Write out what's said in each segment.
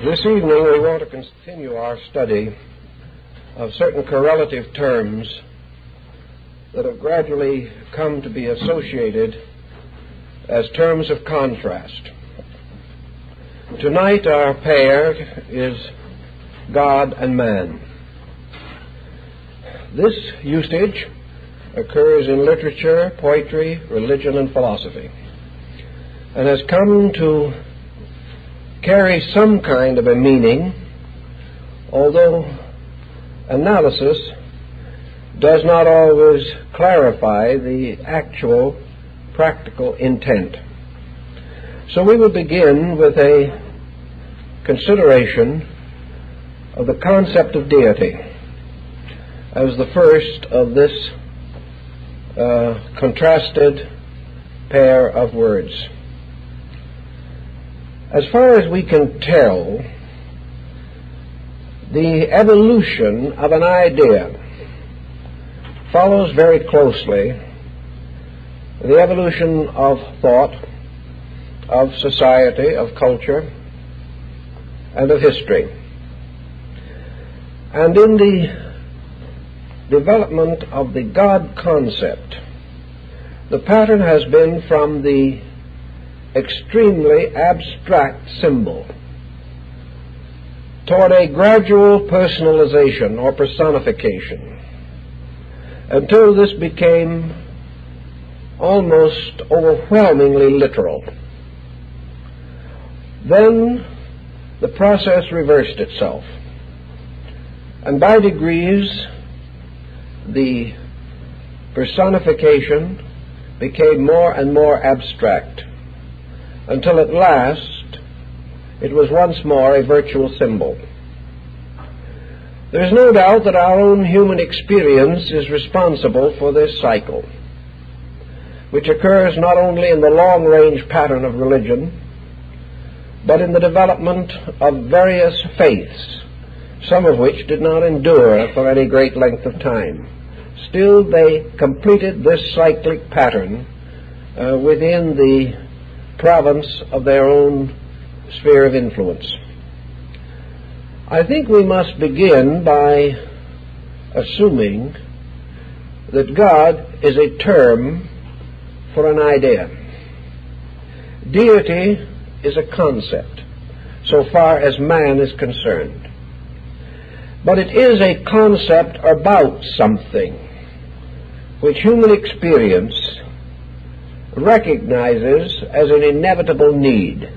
This evening we want to continue our study of certain correlative terms that have gradually come to be associated as terms of contrast. Tonight our pair is God and man. This usage occurs in literature, poetry, religion, and philosophy, and has come to carry some kind of a meaning, although analysis does not always clarify the actual practical intent. So we will begin with a consideration of the concept of deity as the first of this contrasted pair of words. As far as we can tell, the evolution of an idea follows very closely the evolution of thought, of society, of culture, and of history. And in the development of the God concept, the pattern has been from the extremely abstract symbol toward a gradual personalization or personification until this became almost overwhelmingly literal. Then the process reversed itself, and by degrees the personification became more and more abstract, until at last it was once more a virtual symbol. There is no doubt that our own human experience is responsible for this cycle, which occurs not only in the long-range pattern of religion, but in the development of various faiths, some of which did not endure for any great length of time. Still, they completed this cyclic pattern within the province of their own sphere of influence. I think we must begin by assuming that God is a term for an idea. Deity is a concept, so far as man is concerned. But it is a concept about something which human experience recognizes as an inevitable need.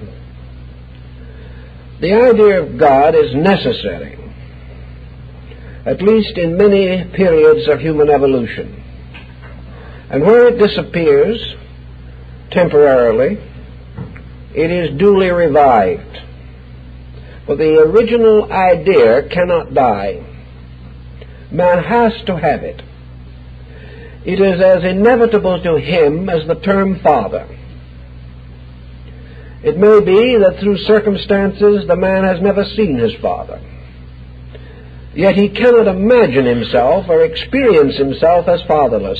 The idea of God is necessary, at least in many periods of human evolution. And where it disappears temporarily, it is duly revived. But the original idea cannot die. Man has to have it. It is as inevitable to him as the term father. It may be that through circumstances the man has never seen his father. Yet he cannot imagine himself or experience himself as fatherless.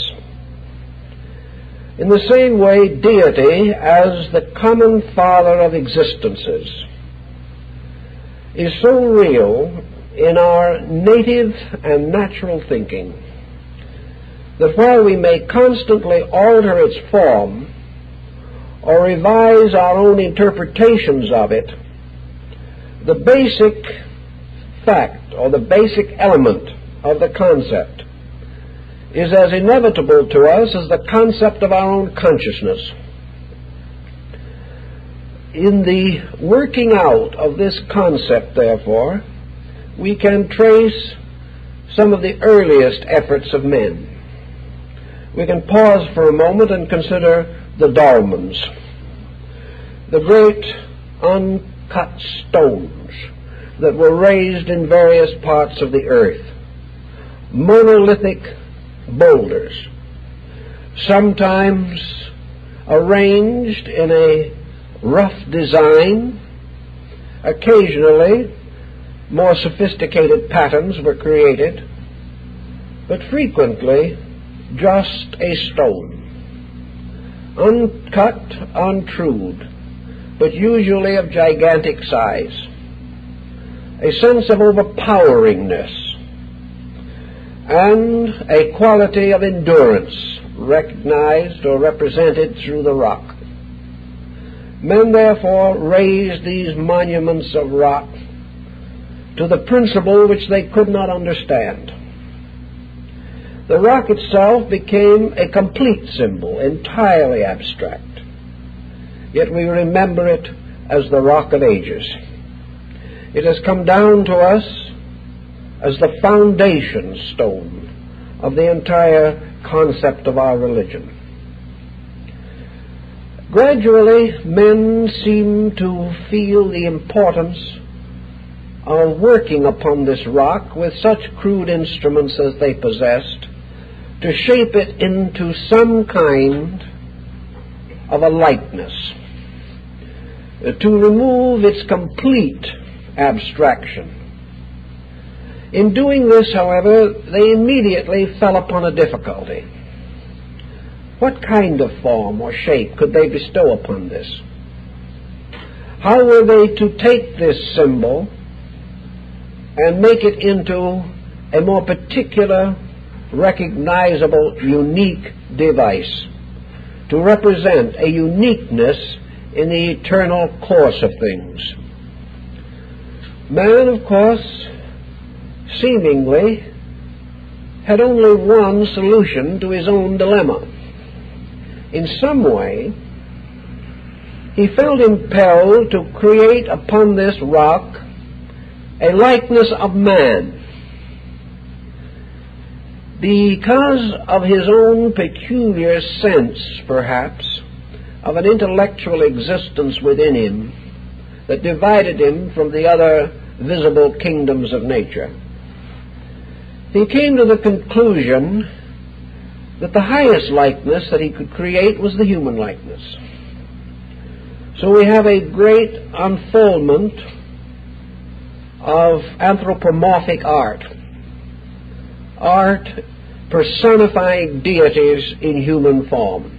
In the same way, deity, as the common father of existences, is so real in our native and natural thinking that while we may constantly alter its form or revise our own interpretations of it, the basic fact or the basic element of the concept is as inevitable to us as the concept of our own consciousness. In the working out of this concept, therefore, we can trace some of the earliest efforts of men. We can pause for a moment and consider the dolmens, the great uncut stones that were raised in various parts of the earth, monolithic boulders, sometimes arranged in a rough design. Occasionally more sophisticated patterns were created, but frequently just a stone, uncut, untrued, but usually of gigantic size. a sense of overpoweringness, and a quality of endurance recognized or represented through the rock. Men therefore raised these monuments of rock to the principle which they could not understand. The rock itself became a complete symbol, entirely abstract. Yet we remember it as the Rock of Ages. It has come down to us as the foundation stone of the entire concept of our religion. Gradually, men seem to feel the importance of working upon this rock with such crude instruments as they possessed to shape it into some kind of a likeness, to remove its complete abstraction. In doing this, however, they immediately fell upon a difficulty. What kind of form or shape could they bestow upon this? How were they to take this symbol and make it into a more particular, recognizable, unique device to represent a uniqueness in the eternal course of things? Man, of course, seemingly had only one solution to his own dilemma. In some way, he felt impelled to create upon this rock a likeness of man. Because of his own peculiar sense, perhaps, of an intellectual existence within him that divided him from the other visible kingdoms of nature, he came to the conclusion that the highest likeness that he could create was the human likeness. So we have a great unfoldment of anthropomorphic art personifying deities in human form.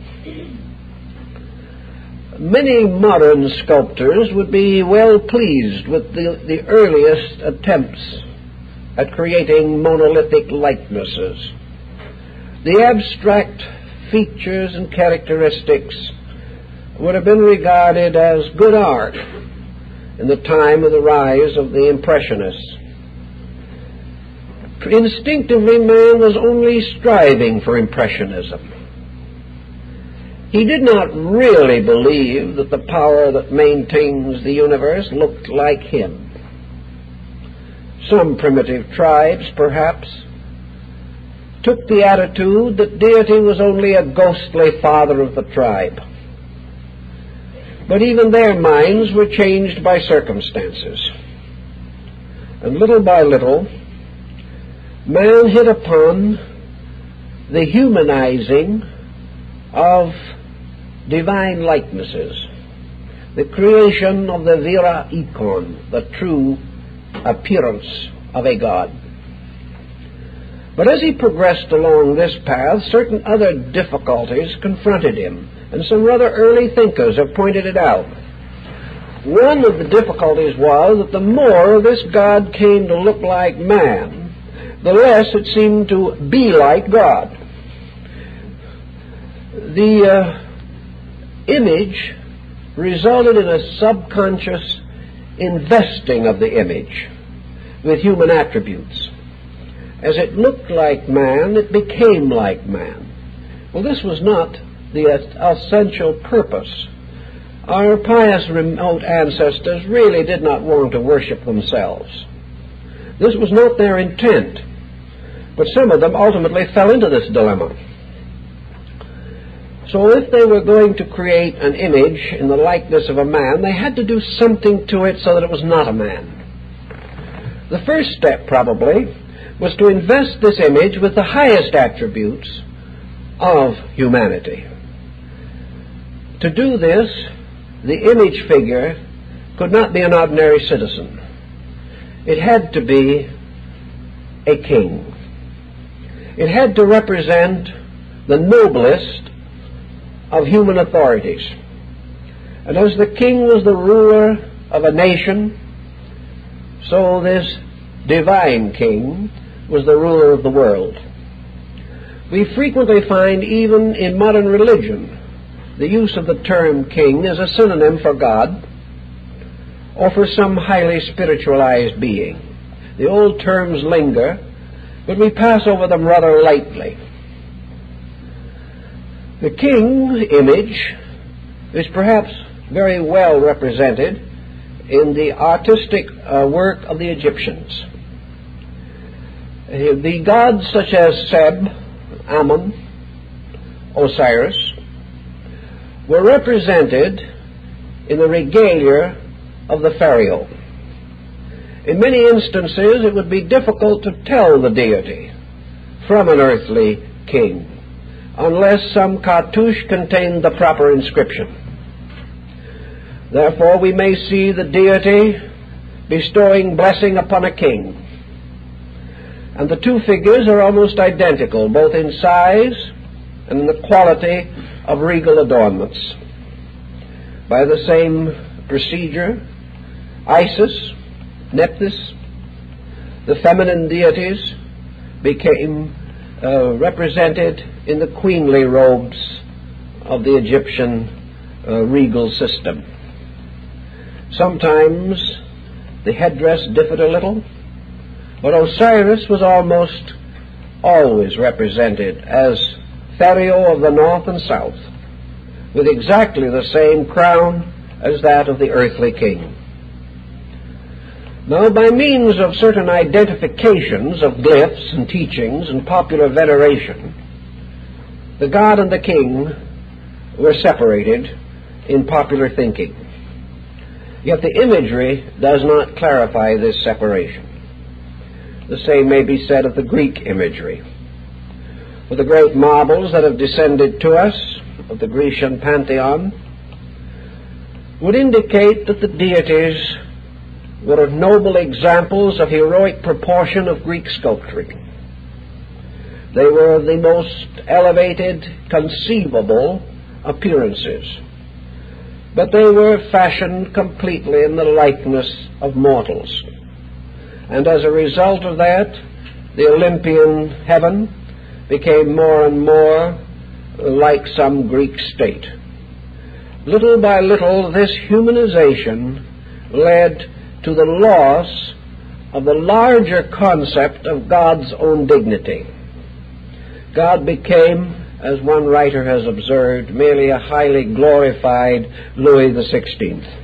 Many modern sculptors would be well pleased with the earliest attempts at creating monolithic likenesses. The abstract features and characteristics would have been regarded as good art in the time of the rise of the Impressionists. Instinctively, man was only striving for Impressionism. He did not really believe that the power that maintains the universe looked like him. Some primitive tribes, perhaps, took the attitude that deity was only a ghostly father of the tribe. But even their minds were changed by circumstances. And little by little, man hit upon the humanizing of divine likenesses, the creation of the vera icon, the true appearance of a god. But as he progressed along this path, certain other difficulties confronted him, and some rather early thinkers have pointed it out. One of the difficulties was that the more this God came to look like man, the less it seemed to be like God. The image resulted in a subconscious investing of the image with human attributes. As it looked like man, it became like man. Well, this was not the essential purpose. Our pious remote ancestors really did not want to worship themselves. This was not their intent, but some of them ultimately fell into this dilemma. So if they were going to create an image in the likeness of a man, they had to do something to it so that it was not a man. The first step, probably, was to invest this image with the highest attributes of humanity. To do this, the image figure could not be an ordinary citizen. It had to be a king. It had to represent the noblest of human authorities. And as the king was the ruler of a nation, so this divine king was the ruler of the world. We frequently find, even in modern religion, the use of the term king as a synonym for God or for some highly spiritualized being. The old terms linger, but we pass over them rather lightly. The king image is perhaps very well represented in the artistic work of the Egyptians. The gods such as Seb, Ammon, Osiris were represented in the regalia of the pharaoh. In many instances, it would be difficult to tell the deity from an earthly king unless some cartouche contained the proper inscription. Therefore, we may see the deity bestowing blessing upon a king. And the two figures are almost identical, both in size and in the quality of regal adornments. By the same procedure, Isis, Nephthys, the feminine deities, became represented in the queenly robes of the Egyptian regal system. Sometimes the headdress differed a little, but Osiris was almost always represented as pharaoh of the north and south, with exactly the same crown as that of the earthly king. Now, by means of certain identifications of glyphs and teachings and popular veneration, the god and the king were separated in popular thinking. Yet the imagery does not clarify this separation. The same may be said of the Greek imagery. For the great marbles that have descended to us of the Grecian pantheon would indicate that the deities were noble examples of heroic proportion of Greek sculpturing. They were of the most elevated conceivable appearances, but they were fashioned completely in the likeness of mortals. And as a result of that, the Olympian heaven became more and more like some Greek state. Little by little, this humanization led to the loss of the larger concept of God's own dignity. God became, as one writer has observed, merely a highly glorified Louis XVI.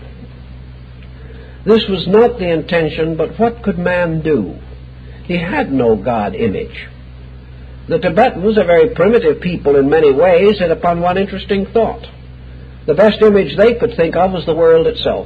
This was not the intention, but what could man do? He had no God image. The Tibetans, a very primitive people in many ways, hit upon one interesting thought. The best image they could think of was the world itself.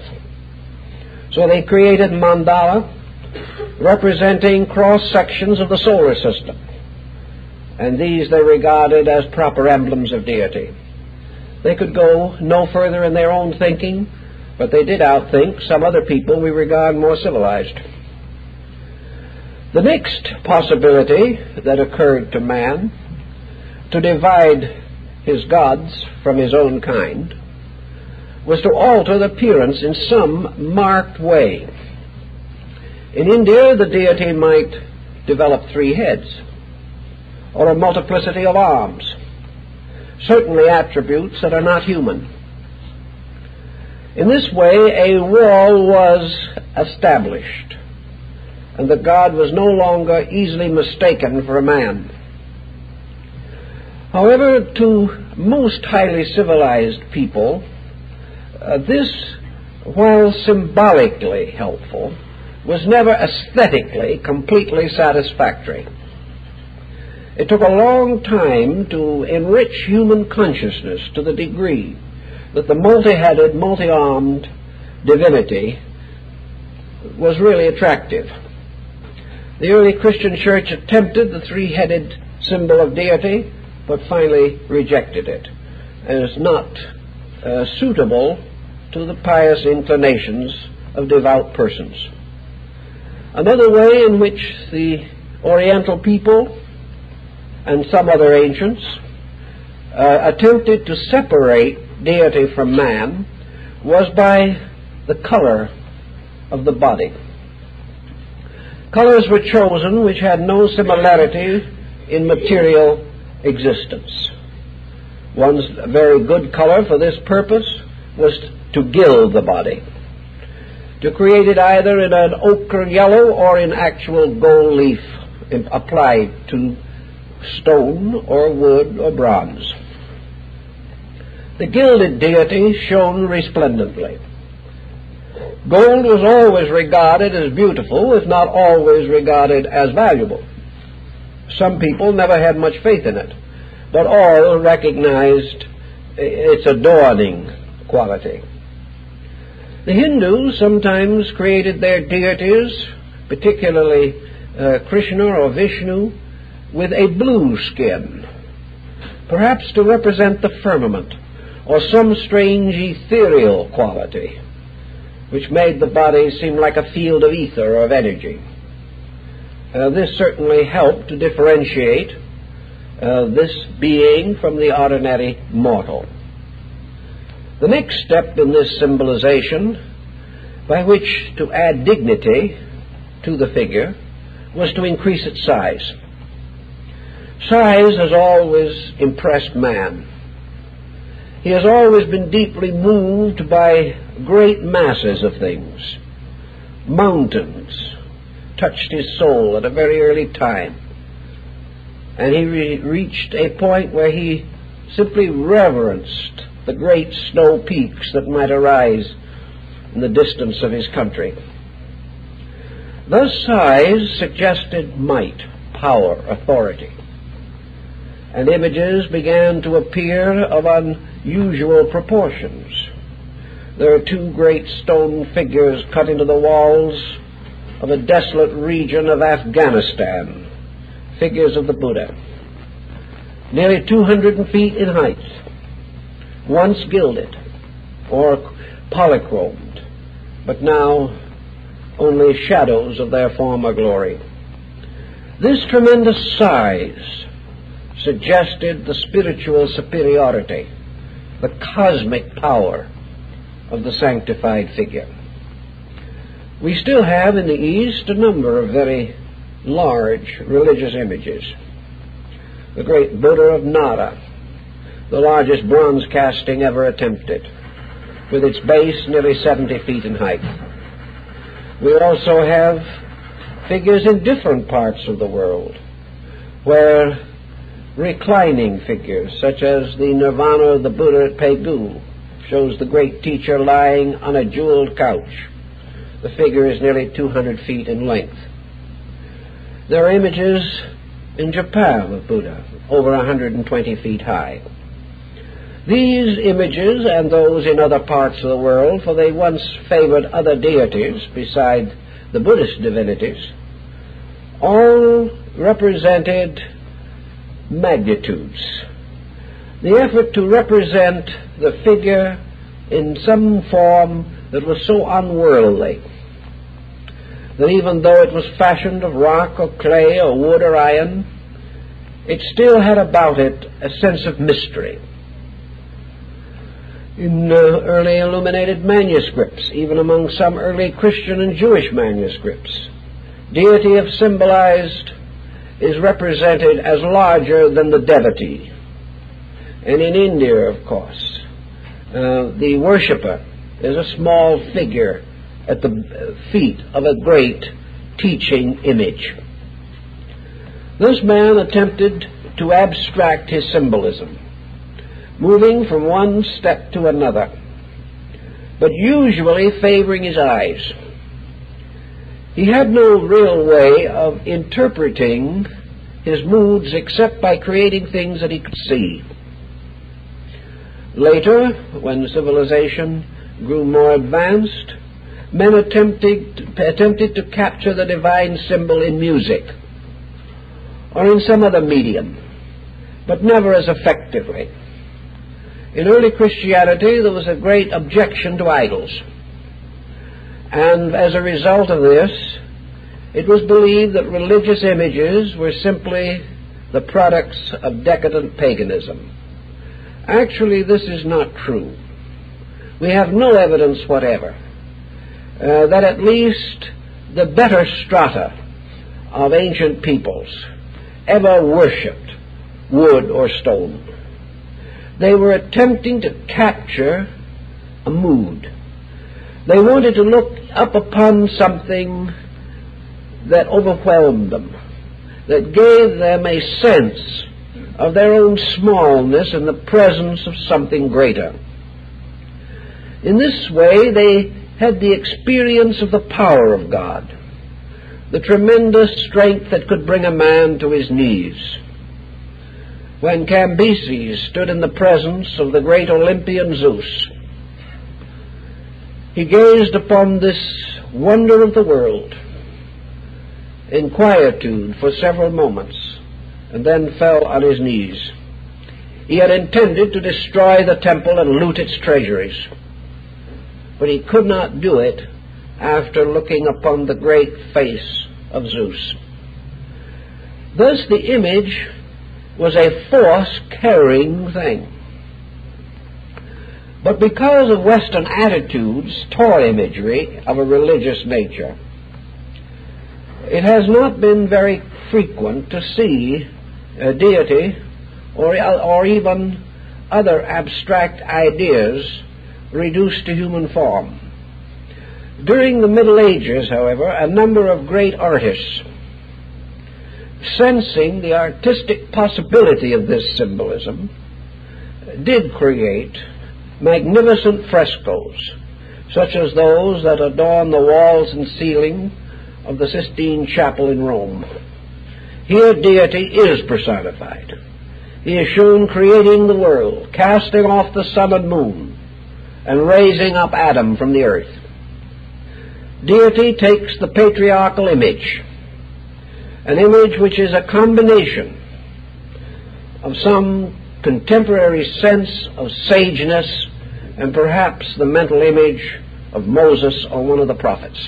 So they created mandala representing cross-sections of the solar system. And these they regarded as proper emblems of deity. They could go no further in their own thinking, but they did outthink some other people we regard more civilized. The next possibility that occurred to man, to divide his gods from his own kind, was to alter the appearance in some marked way. In India, the deity might develop 3 heads, or a multiplicity of arms, certainly attributes that are not human. In this way, a wall was established, and the god was no longer easily mistaken for a man. However, to most highly civilized people, this, while symbolically helpful, was never aesthetically completely satisfactory. It took a long time to enrich human consciousness to the degree that the multi-headed, multi-armed divinity was really attractive. The early Christian church attempted the 3-headed symbol of deity, but finally rejected it as not suitable to the pious inclinations of devout persons. Another way in which the Oriental people and some other ancients attempted to separate deity from man was by the color of the body. Colors were chosen which had no similarity in material existence. One very good color for this purpose was to gild the body, to create it either in an ochre yellow or in actual gold leaf applied to stone or wood or bronze. The gilded deity shone resplendently. Gold was always regarded as beautiful, if not always regarded as valuable. Some people never had much faith in it, but all recognized its adorning quality. The Hindus sometimes created their deities, particularly Krishna or Vishnu, with a blue skin, perhaps to represent the firmament or some strange ethereal quality, which made the body seem like a field of ether or of energy. This certainly helped to differentiate this being from the ordinary mortal. The next step in this symbolization, by which to add dignity to the figure, was to increase its size. Size has always impressed man. He has always been deeply moved by great masses of things. Mountains touched his soul at a very early time, and he reached a point where he simply reverenced the great snow peaks that might arise in the distance of his country. Thus size suggested might, power, authority, and images began to appear of unusual proportions. There are two great stone figures cut into the walls of a desolate region of Afghanistan, figures of the Buddha, nearly 200 feet in height, once gilded or polychromed, but now only shadows of their former glory. This tremendous size suggested the spiritual superiority, the cosmic power of the sanctified figure. We still have in the East a number of very large religious images. The great Buddha of Nara, the largest bronze casting ever attempted, with its base nearly 70 feet in height. We also have figures in different parts of the world, where reclining figures, such as the Nirvana of the Buddha at Pegu, shows the great teacher lying on a jeweled couch. The figure is nearly 200 feet in length. There are images in Japan of Buddha, over 120 feet high. These images, and those in other parts of the world, for they once favored other deities beside the Buddhist divinities, all represented magnitudes. The effort to represent the figure in some form that was so unworldly that even though it was fashioned of rock or clay or wood or iron, it still had about it a sense of mystery. In early illuminated manuscripts, even among some early Christian and Jewish manuscripts, deity if symbolized is represented as larger than the devotee. And in India, of course, the worshipper is a small figure at the feet of a great teaching image. This man attempted to abstract his symbolism, moving from one step to another, but usually favoring his eyes. He had no real way of interpreting his moods except by creating things that he could see. Later, when civilization grew more advanced, men attempted to capture the divine symbol in music or in some other medium, but never as effectively. In early Christianity, there was a great objection to idols, and as a result of this, it was believed that religious images were simply the products of decadent paganism. Actually, this is not true. We have no evidence whatever that at least the better strata of ancient peoples ever worshipped wood or stone. They were attempting to capture a mood. They wanted to look up upon something that overwhelmed them, that gave them a sense of their own smallness in the presence of something greater. In this way, they had the experience of the power of God, the tremendous strength that could bring a man to his knees. When Cambyses stood in the presence of the great Olympian Zeus, he gazed upon this wonder of the world in quietude for several moments, and then fell on his knees. He had intended to destroy the temple and loot its treasuries, but he could not do it after looking upon the great face of Zeus. Thus the image was a force-carrying thing. But because of Western attitudes toward imagery of a religious nature, it has not been very frequent to see a deity or even other abstract ideas reduced to human form. During the Middle Ages, however, a number of great artists, sensing the artistic possibility of this symbolism, did create magnificent frescoes, such as those that adorn the walls and ceiling of the Sistine Chapel in Rome. Here deity is personified. He is shown creating the world, casting off the sun and moon, and raising up Adam from the earth. Deity takes the patriarchal image, an image which is a combination of some contemporary sense of sageness and perhaps the mental image of Moses or one of the prophets.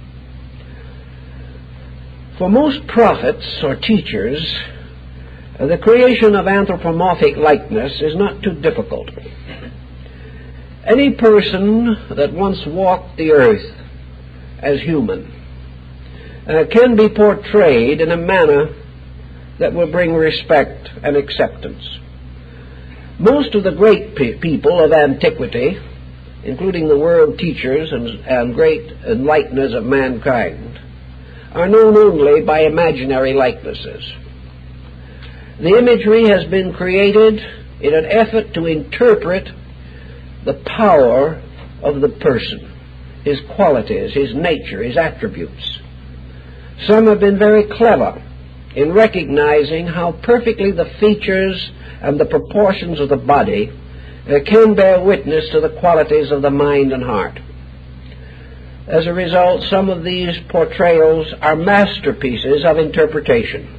For most prophets or teachers, the creation of anthropomorphic likeness is not too difficult. Any person that once walked the earth as human can be portrayed in a manner that will bring respect and acceptance. Most of the great people of antiquity, including the world teachers and great enlighteners of mankind, are known only by imaginary likenesses. The imagery has been created in an effort to interpret the power of the person, his qualities, his nature, his attributes. Some have been very clever in recognizing how perfectly the features and the proportions of the body can bear witness to the qualities of the mind and heart. As a result, some of these portrayals are masterpieces of interpretation.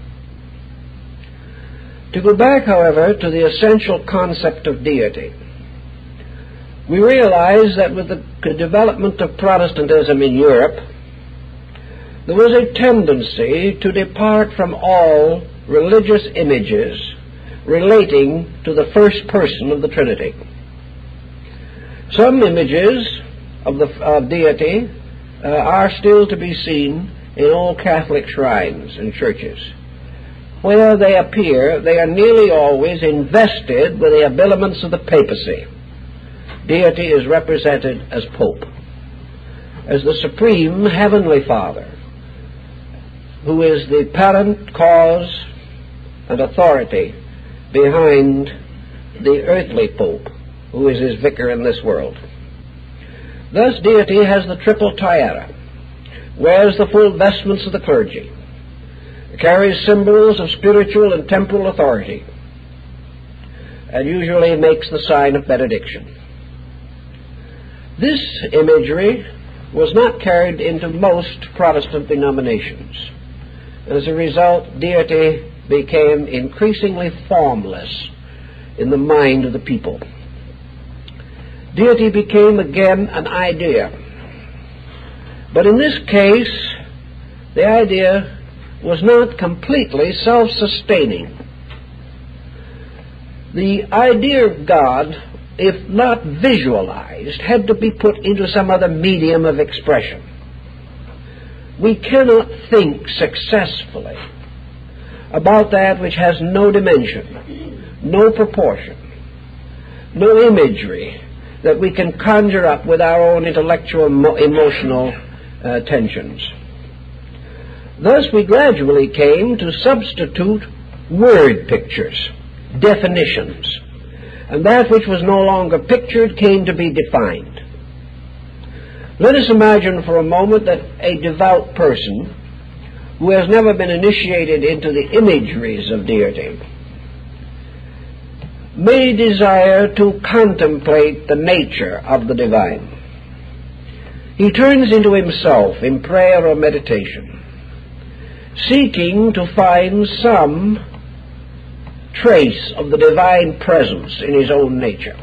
To go back, however, to the essential concept of deity, we realize that with the development of Protestantism in Europe, there was a tendency to depart from all religious images relating to the first person of the Trinity. Some images of deity are still to be seen in all Catholic shrines and churches. Where they appear, they are nearly always invested with the habiliments of the papacy. Deity is represented as Pope, as the Supreme Heavenly Father, who is the parent cause and authority behind the earthly Pope, who is his vicar in this world. Thus deity has the triple tiara, wears the full vestments of the clergy, carries symbols of spiritual and temporal authority, and usually makes the sign of benediction. This imagery was not carried into most Protestant denominations. As a result, deity became increasingly formless in the mind of the people. Deity became again an idea. But in this case, the idea was not completely self-sustaining. The idea of God, if not visualized, had to be put into some other medium of expression. We cannot think successfully about that which has no dimension, no proportion, no imagery that we can conjure up with our own intellectual, emotional tensions. Thus we gradually came to substitute word pictures, definitions, and that which was no longer pictured came to be defined. Let us imagine for a moment that a devout person who has never been initiated into the imageries of deity may desire to contemplate the nature of the divine. He turns into himself in prayer or meditation, seeking to find some trace of the divine presence in his own nature.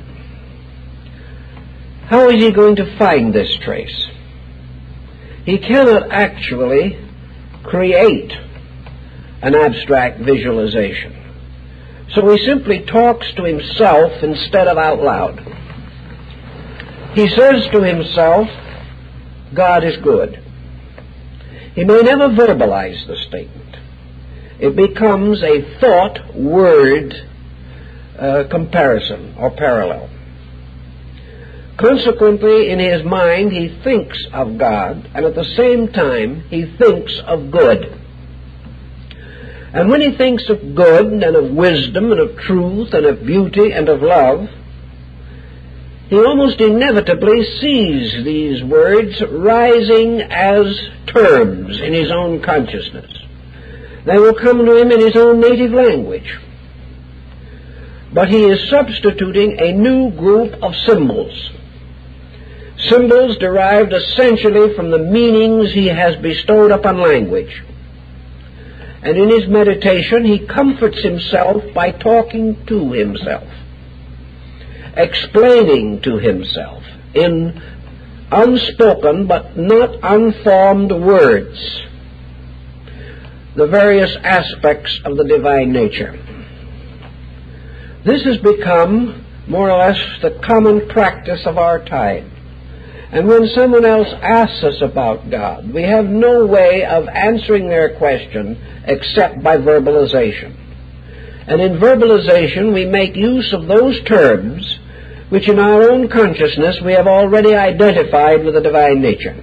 How is he going to find this trace? He cannot actually create an abstract visualization. So he simply talks to himself instead of out loud. He says to himself, God is good. He may never verbalize the statement. It becomes a thought-word comparison or parallel. Consequently, in his mind, he thinks of God, and at the same time, he thinks of good. And when he thinks of good, and of wisdom, and of truth, and of beauty, and of love, he almost inevitably sees these words rising as terms in his own consciousness. They will come to him in his own native language. But he is substituting a new group of symbols. Symbols derived essentially from the meanings he has bestowed upon language. And in his meditation, he comforts himself by talking to himself, explaining to himself in unspoken but not unformed words the various aspects of the divine nature. This has become more or less the common practice of our time. And when someone else asks us about God, we have no way of answering their question except by verbalization. And in verbalization, we make use of those terms which in our own consciousness we have already identified with the divine nature.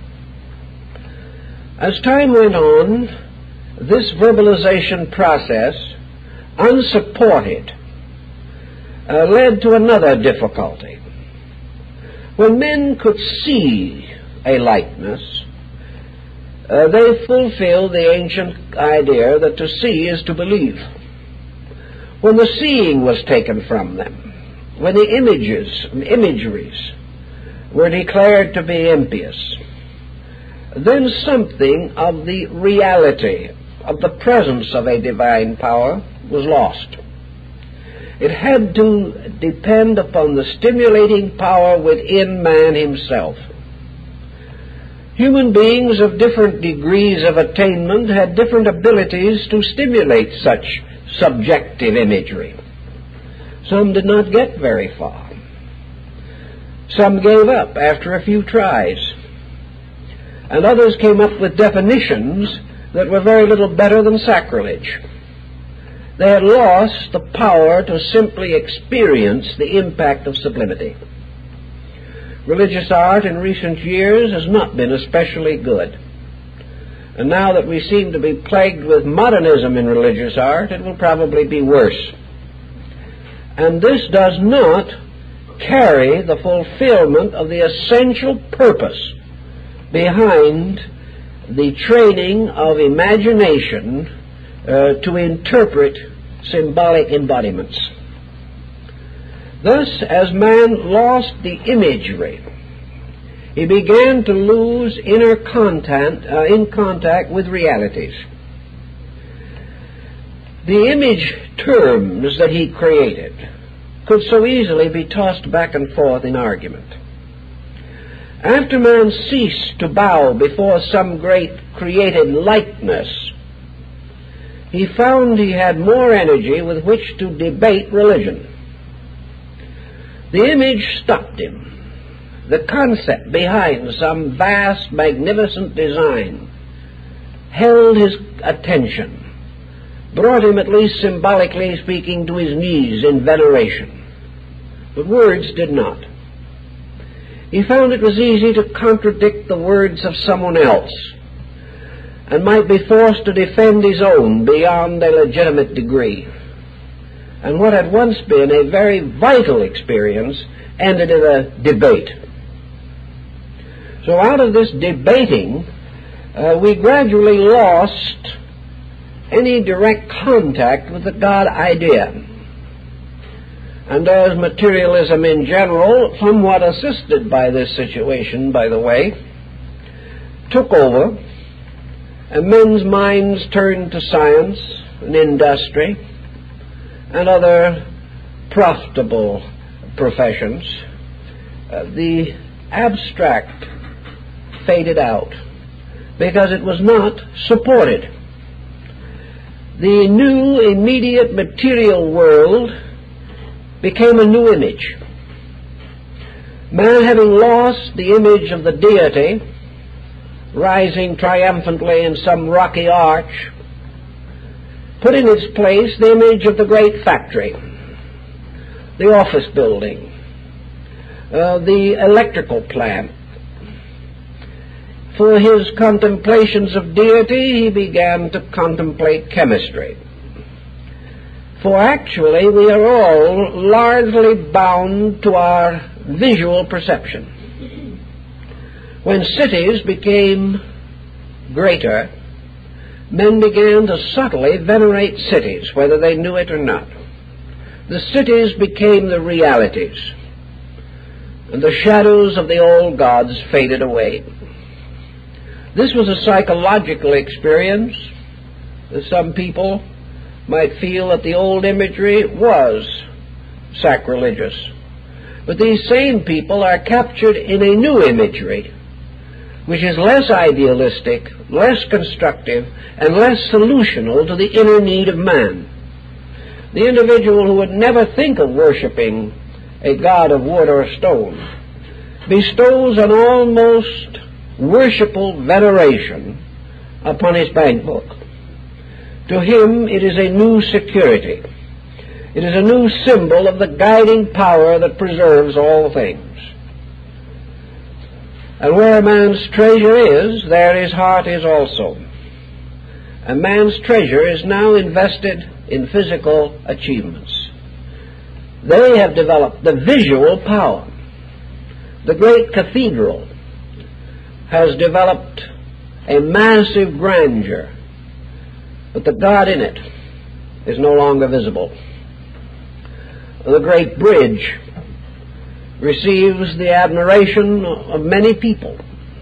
As time went on, this verbalization process, unsupported, led to another difficulty. When men could see a likeness, they fulfilled the ancient idea that to see is to believe. When the seeing was taken from them, when the imageries were declared to be impious, then something of the reality of the presence of a divine power was lost. It had to depend upon the stimulating power within man himself. Human beings of different degrees of attainment had different abilities to stimulate such subjective imagery. Some did not get very far. Some gave up after a few tries. And others came up with definitions that were very little better than sacrilege. They had lost the power to simply experience the impact of sublimity. Religious art in recent years has not been especially good. And now that we seem to be plagued with modernism in religious art, it will probably be worse. And this does not carry the fulfillment of the essential purpose behind the training of imagination to interpret symbolic embodiments. Thus, as man lost the imagery, he began to lose inner in contact with realities. The image terms that he created could so easily be tossed back and forth in argument. After man ceased to bow before some great created likeness, he found he had more energy with which to debate religion. The image stopped him. The concept behind some vast, magnificent design held his attention, brought him, at least symbolically speaking, to his knees in veneration. But words did not. He found it was easy to contradict the words of someone else, and might be forced to defend his own beyond a legitimate degree. And what had once been a very vital experience ended in a debate. So out of this debating, we gradually lost any direct contact with the God idea. And as materialism in general, somewhat assisted by this situation, by the way, took over, and men's minds turned to science and industry and other profitable professions, the abstract faded out because it was not supported. The new immediate material world became a new image. Man, having lost the image of the deity, rising triumphantly in some rocky arch, put in its place the image of the great factory, the office building, the electrical plant. For his contemplations of deity, he began to contemplate chemistry. For actually, we are all largely bound to our visual perception. When cities became greater, men began to subtly venerate cities, whether they knew it or not. The cities became the realities, and the shadows of the old gods faded away. This was a psychological experience. Some people might feel that the old imagery was sacrilegious. But these same people are captured in a new imagery, which is less idealistic, less constructive, and less solutional to the inner need of man. The individual who would never think of worshiping a god of wood or stone bestows an almost worshipful veneration upon his bank book. To him, it is a new security. It is a new symbol of the guiding power that preserves all things. And where a man's treasure is, there his heart is also. A man's treasure is now invested in physical achievements. They have developed the visual power. The great cathedral has developed a massive grandeur, but the God in it is no longer visible. The great bridge receives the admiration of many people.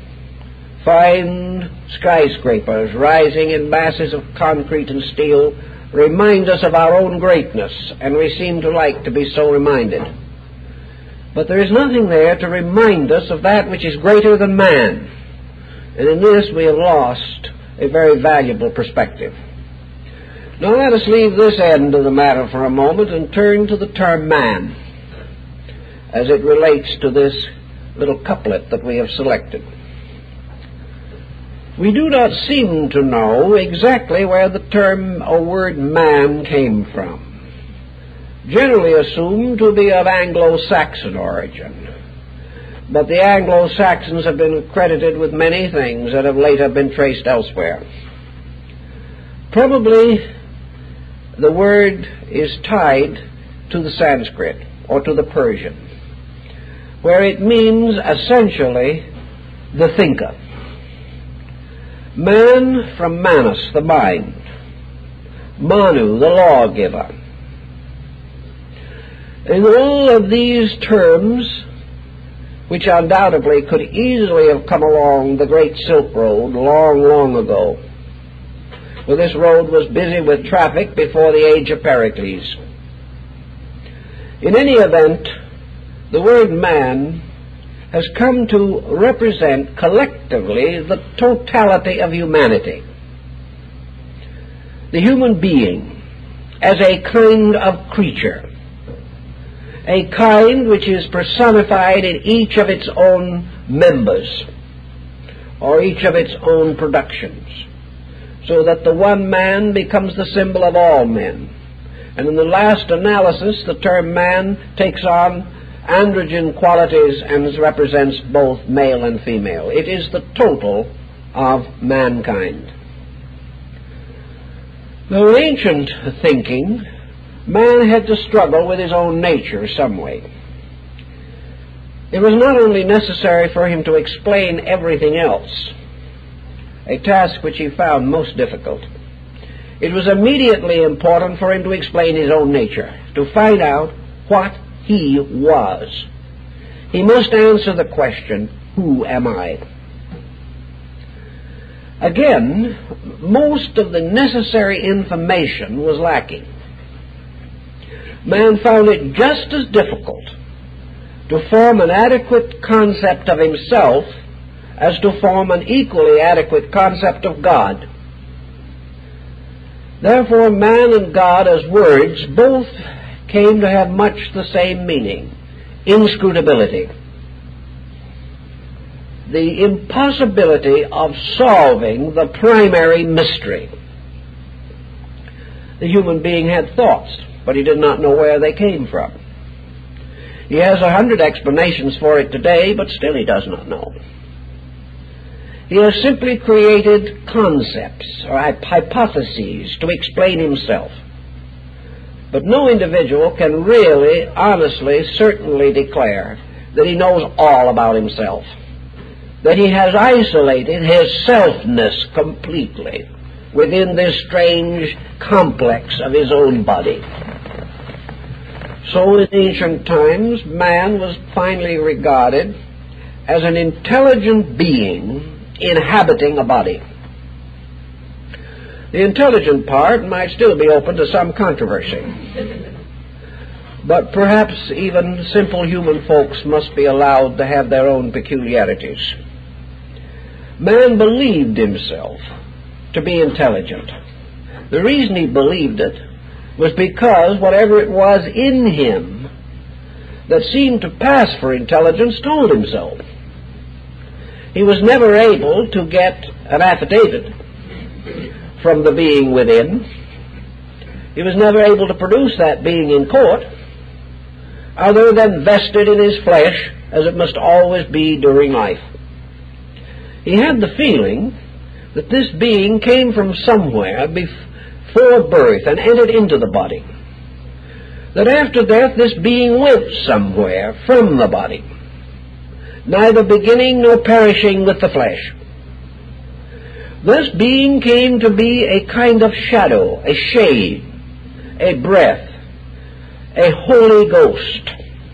Fine skyscrapers rising in masses of concrete and steel remind us of our own greatness, and we seem to like to be so reminded. But there is nothing there to remind us of that which is greater than man, and in this we have lost a very valuable perspective. Now let us leave this end of the matter for a moment and turn to the term man as it relates to this little couplet that we have selected. We do not seem to know exactly where the term or word man came from. Generally assumed to be of Anglo-Saxon origin, but the Anglo-Saxons have been credited with many things that have later been traced elsewhere. Probably the word is tied to the Sanskrit or to the Persian, where it means essentially the thinker. Man from Manus, the mind. Manu, the lawgiver. In all of these terms, which undoubtedly could easily have come along the Great Silk Road long, long ago, for this road was busy with traffic before the age of Pericles. In any event, the word man has come to represent collectively the totality of humanity. The human being as a kind of creature, a kind which is personified in each of its own members or each of its own productions. so that the one man becomes the symbol of all men. And in the last analysis, the term man takes on androgen qualities and represents both male and female. It is the total of mankind. Now, in ancient thinking, man had to struggle with his own nature some way. It was not only necessary for him to explain everything else, a task which he found most difficult. It was immediately important for him to explain his own nature, to find out what he was. He must answer the question, who am I? Again, most of the necessary information was lacking. Man found it just as difficult to form an adequate concept of himself as to form an equally adequate concept of God. Therefore, man and God as words both came to have much the same meaning, inscrutability. The impossibility of solving the primary mystery. The human being had thoughts, but he did not know where they came from. He has 100 explanations for it today, but still he does not know. He has simply created concepts or hypotheses to explain himself. But no individual can really, honestly, certainly declare that he knows all about himself, that he has isolated his selfness completely within this strange complex of his own body. So in ancient times, man was finally regarded as an intelligent being inhabiting a body. The intelligent part might still be open to some controversy, but perhaps even simple human folks must be allowed to have their own peculiarities. Man believed himself to be intelligent. The reason he believed it was because whatever it was in him that seemed to pass for intelligence told him so. He was never able to get an affidavit from the being within. He was never able to produce that being in court, other than vested in his flesh, as it must always be during life. He had the feeling that this being came from somewhere before birth and entered into the body, that after death this being went somewhere from the body, neither beginning nor perishing with the flesh. This being came to be a kind of shadow, a shade, a breath, a Holy Ghost,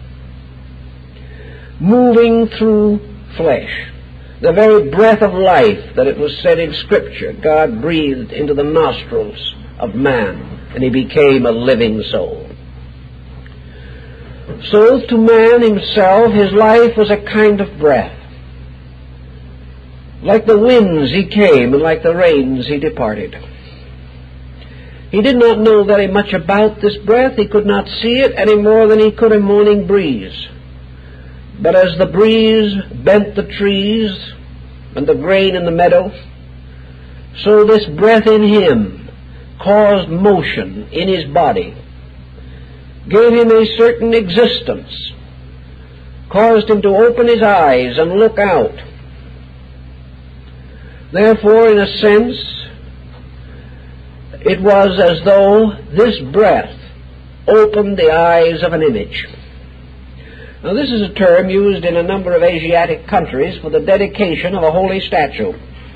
moving through flesh. The very breath of life that it was said in Scripture, God breathed into the nostrils of man, and he became a living soul. So to man himself, his life was a kind of breath. Like the winds he came, and like the rains he departed. He did not know very much about this breath. He could not see it any more than he could a morning breeze. But as the breeze bent the trees and the grain in the meadow, so this breath in him caused motion in his body, gave him a certain existence, caused him to open his eyes and look out. Therefore, in a sense, it was as though this breath opened the eyes of an image. Now, this is a term used in a number of Asiatic countries for the dedication of a holy statue.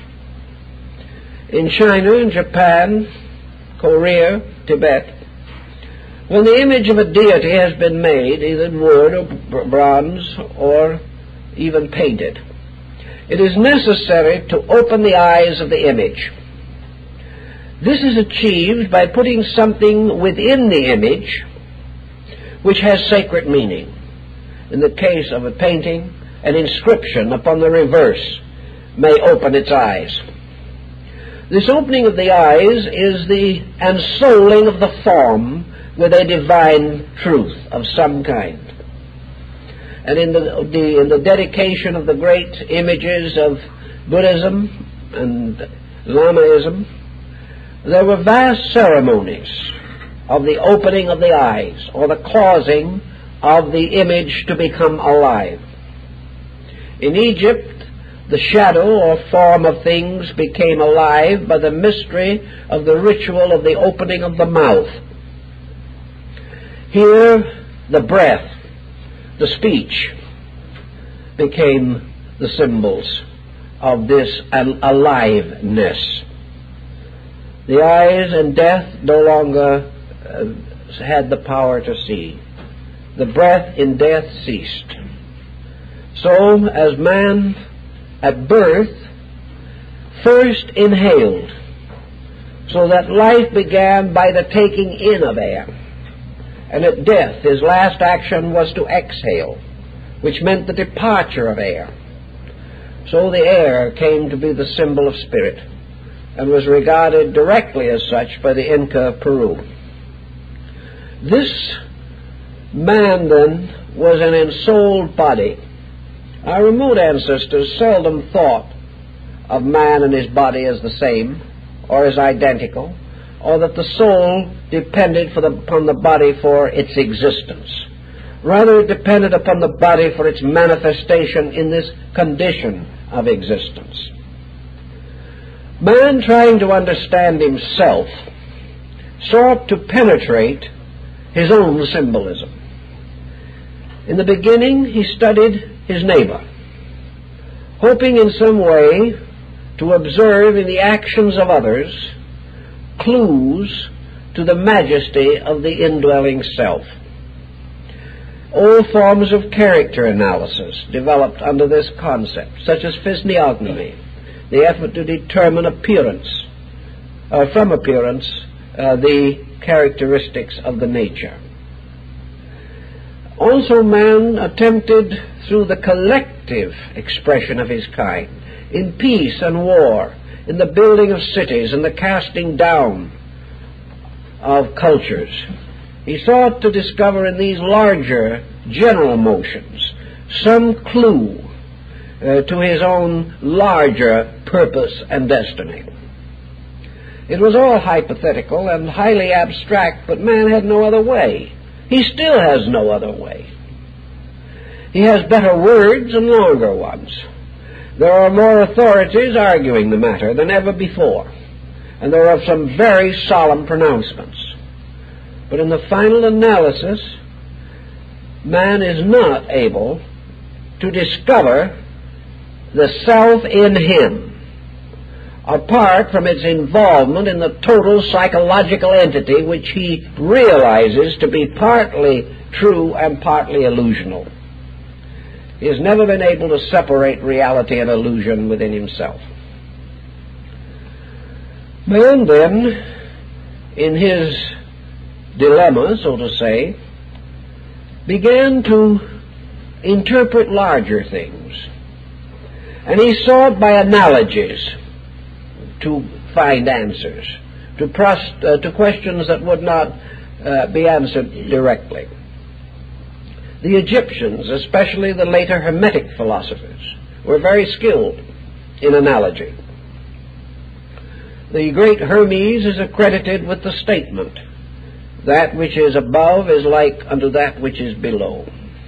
In China, in Japan, Korea, Tibet, when the image of a deity has been made, either in wood or bronze or even painted, it is necessary to open the eyes of the image. This is achieved by putting something within the image which has sacred meaning. In the case of a painting, an inscription upon the reverse may open its eyes. This opening of the eyes is the ensouling of the form with a divine truth of some kind. And in the dedication of the great images of Buddhism and Lamaism, there were vast ceremonies of the opening of the eyes, or the causing of the image to become alive. In Egypt, the shadow or form of things became alive by the mystery of the ritual of the opening of the mouth. Here, the breath, the speech, became the symbols of this aliveness. The eyes in death no longer had the power to see. The breath in death ceased. So, as man at birth first inhaled, so that life began by the taking in of air, and at death his last action was to exhale, which meant the departure of air. So the air came to be the symbol of spirit, and was regarded directly as such by the Inca of Peru. This man, then, was an ensouled body. Our remote ancestors seldom thought of man and his body as the same, or as identical, or that the soul depended upon the body for its existence. Rather, it depended upon the body for its manifestation in this condition of existence. Man, trying to understand himself, sought to penetrate his own symbolism. In the beginning, he studied his neighbor, hoping in some way to observe in the actions of others clues to the majesty of the indwelling self. All forms of character analysis developed under this concept, such as physiognomy, the effort to determine from appearance, the characteristics of the nature. Also, man attempted through the collective expression of his kind, in peace and war, in the building of cities and the casting down of cultures. He sought to discover in these larger general motions some clue to his own larger purpose and destiny. It was all hypothetical and highly abstract, but man had no other way. He still has no other way. He has better words and longer ones. There are more authorities arguing the matter than ever before, and there are some very solemn pronouncements. But in the final analysis, man is not able to discover the self in him, apart from its involvement in the total psychological entity which he realizes to be partly true and partly illusional. He has never been able to separate reality and illusion within himself. Man, then, in his dilemma, so to say, began to interpret larger things. And he sought by analogies to find answers to questions that would not be answered directly. The Egyptians, especially the later Hermetic philosophers, were very skilled in analogy. The great Hermes is accredited with the statement, "That which is above is like unto that which is below."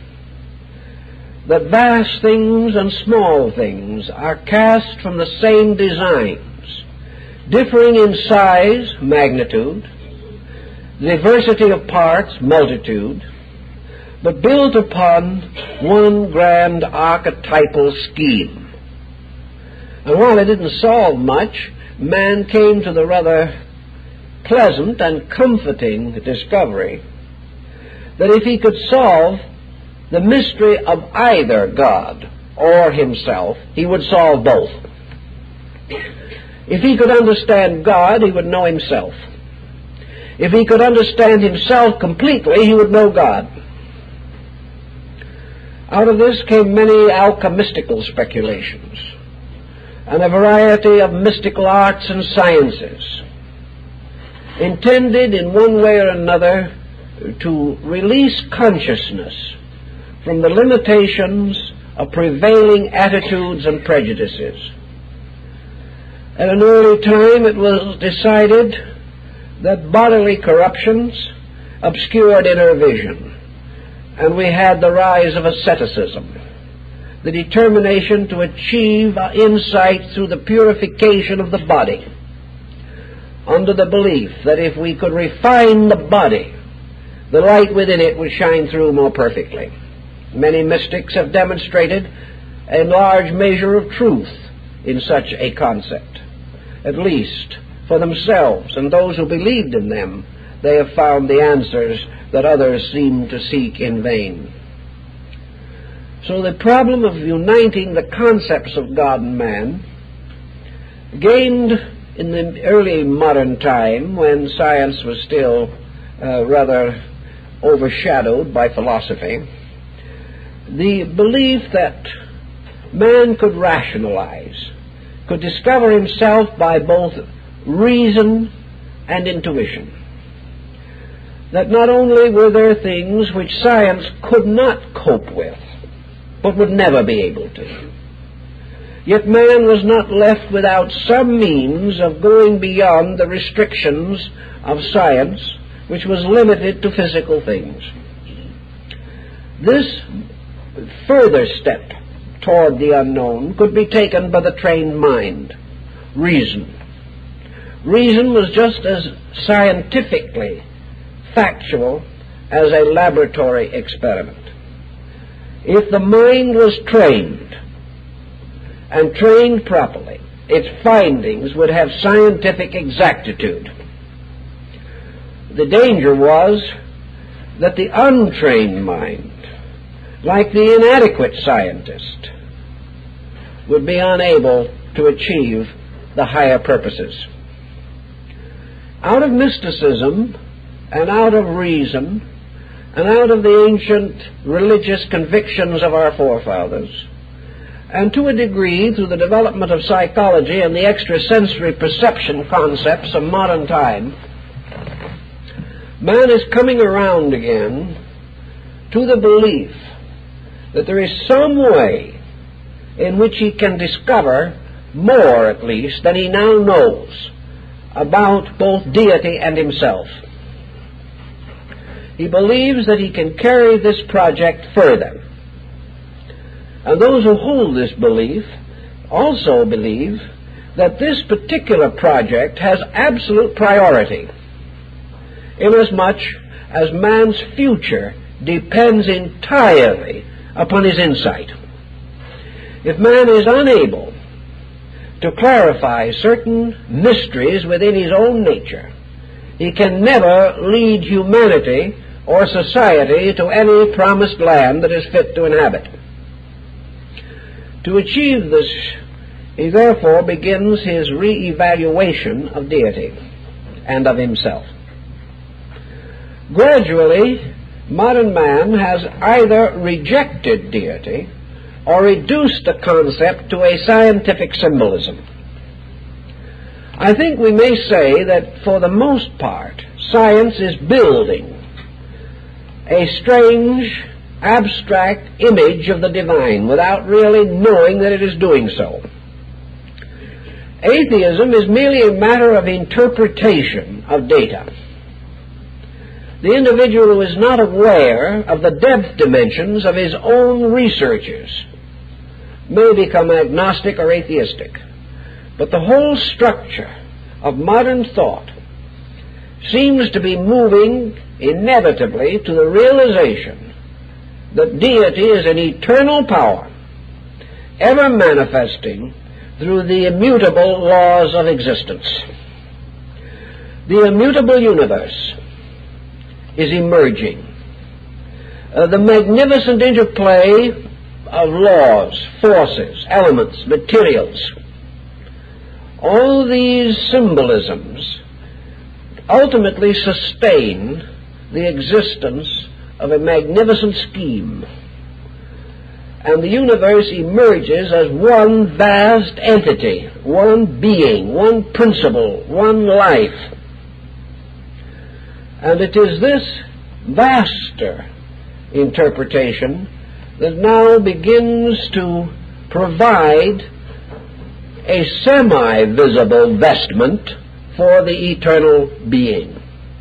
That vast things and small things are cast from the same designs, differing in size, magnitude, diversity of parts, multitude, but built upon one grand archetypal scheme. And while it didn't solve much, man came to the rather pleasant and comforting discovery that if he could solve the mystery of either God or himself, he would solve both. If he could understand God, he would know himself. If he could understand himself completely, he would know God. Out of this came many alchemistical speculations and a variety of mystical arts and sciences, intended in one way or another to release consciousness from the limitations of prevailing attitudes and prejudices. At an early time it was decided that bodily corruptions obscured inner vision, and we had the rise of asceticism, the determination to achieve insight through the purification of the body, under the belief that if we could refine the body, the light within it would shine through more perfectly. Many mystics have demonstrated a large measure of truth in such a concept. At least for themselves and those who believed in them, they have found the answers that others seem to seek in vain. So the problem of uniting the concepts of God and man gained in the early modern time, when science was still rather overshadowed by philosophy, the belief that man could rationalize, could discover himself by both reason and intuition. That not only were there things which science could not cope with, but would never be able to, yet man was not left without some means of going beyond the restrictions of science, which was limited to physical things. This further step toward the unknown could be taken by the trained mind, reason. Reason was just as scientifically factual as a laboratory experiment. If the mind was trained, and trained properly, its findings would have scientific exactitude. The danger was that the untrained mind, like the inadequate scientist, would be unable to achieve the higher purposes. Out of mysticism and out of reason and out of the ancient religious convictions of our forefathers, and to a degree through the development of psychology and the extrasensory perception concepts of modern time, man is coming around again to the belief that there is some way in which he can discover more, at least, than he now knows about both deity and himself. He believes that he can carry this project further. And those who hold this belief also believe that this particular project has absolute priority, inasmuch as man's future depends entirely upon his insight. If man is unable to clarify certain mysteries within his own nature, he can never lead humanity or society to any promised land that is fit to inhabit. To achieve this, he therefore begins his re-evaluation of deity and of himself. Gradually, modern man has either rejected deity or reduced the concept to a scientific symbolism. I think we may say that for the most part, science is building a strange, abstract image of the divine without really knowing that it is doing so. Atheism is merely a matter of interpretation of data. The individual who is not aware of the depth dimensions of his own researches may become agnostic or atheistic. But the whole structure of modern thought seems to be moving inevitably to the realization that deity is an eternal power, ever manifesting through the immutable laws of existence. The immutable universe is emerging. The magnificent interplay of laws, forces, elements, materials, all these symbolisms ultimately sustain the existence of a magnificent scheme. And the universe emerges as one vast entity, one being, one principle, one life. And it is this vaster interpretation that now begins to provide a semi-visible vestment for the eternal being.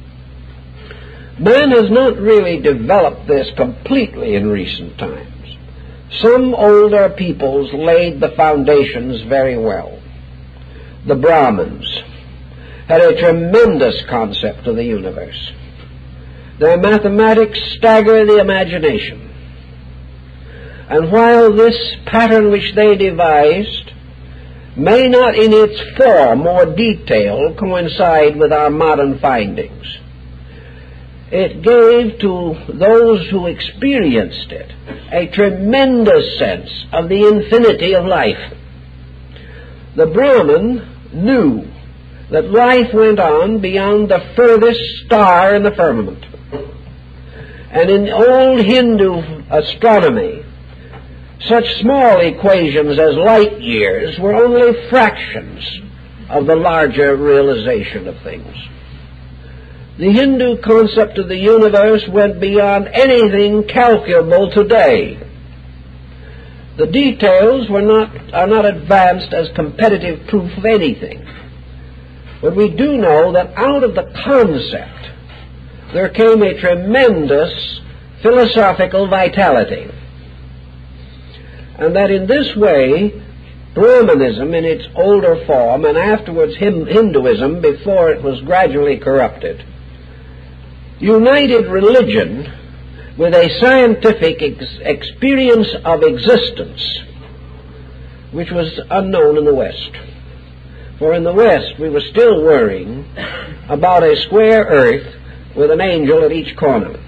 Man has not really developed this completely in recent times. Some older peoples laid the foundations very well. The Brahmins had a tremendous concept of the universe. Their mathematics stagger the imagination. And while this pattern which they devised may not in its form or detail coincide with our modern findings, it gave to those who experienced it a tremendous sense of the infinity of life. The Brahmin knew that life went on beyond the furthest star in the firmament. And in old Hindu astronomy, such small equations as light years were only fractions of the larger realization of things. The Hindu concept of the universe went beyond anything calculable today. The details are not advanced as competitive proof of anything. But we do know that out of the concept there came a tremendous philosophical vitality. And that in this way, Brahmanism in its older form, and afterwards Hinduism before it was gradually corrupted, united religion with a scientific experience of existence which was unknown in the West. For in the West we were still worrying about a square earth with an angel at each corner.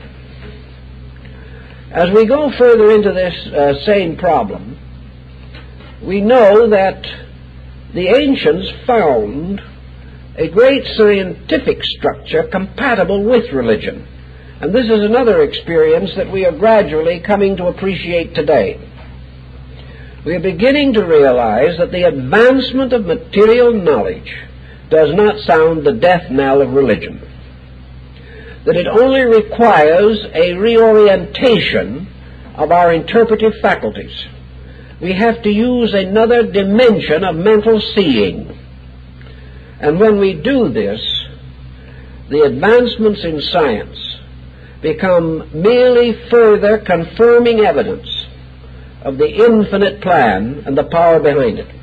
As we go further into this same problem, we know that the ancients found a great scientific structure compatible with religion. And this is another experience that we are gradually coming to appreciate today. We are beginning to realize that the advancement of material knowledge does not sound the death knell of religion. That it only requires a reorientation of our interpretive faculties. We have to use another dimension of mental seeing. And when we do this, the advancements in science become merely further confirming evidence of the infinite plan and the power behind it.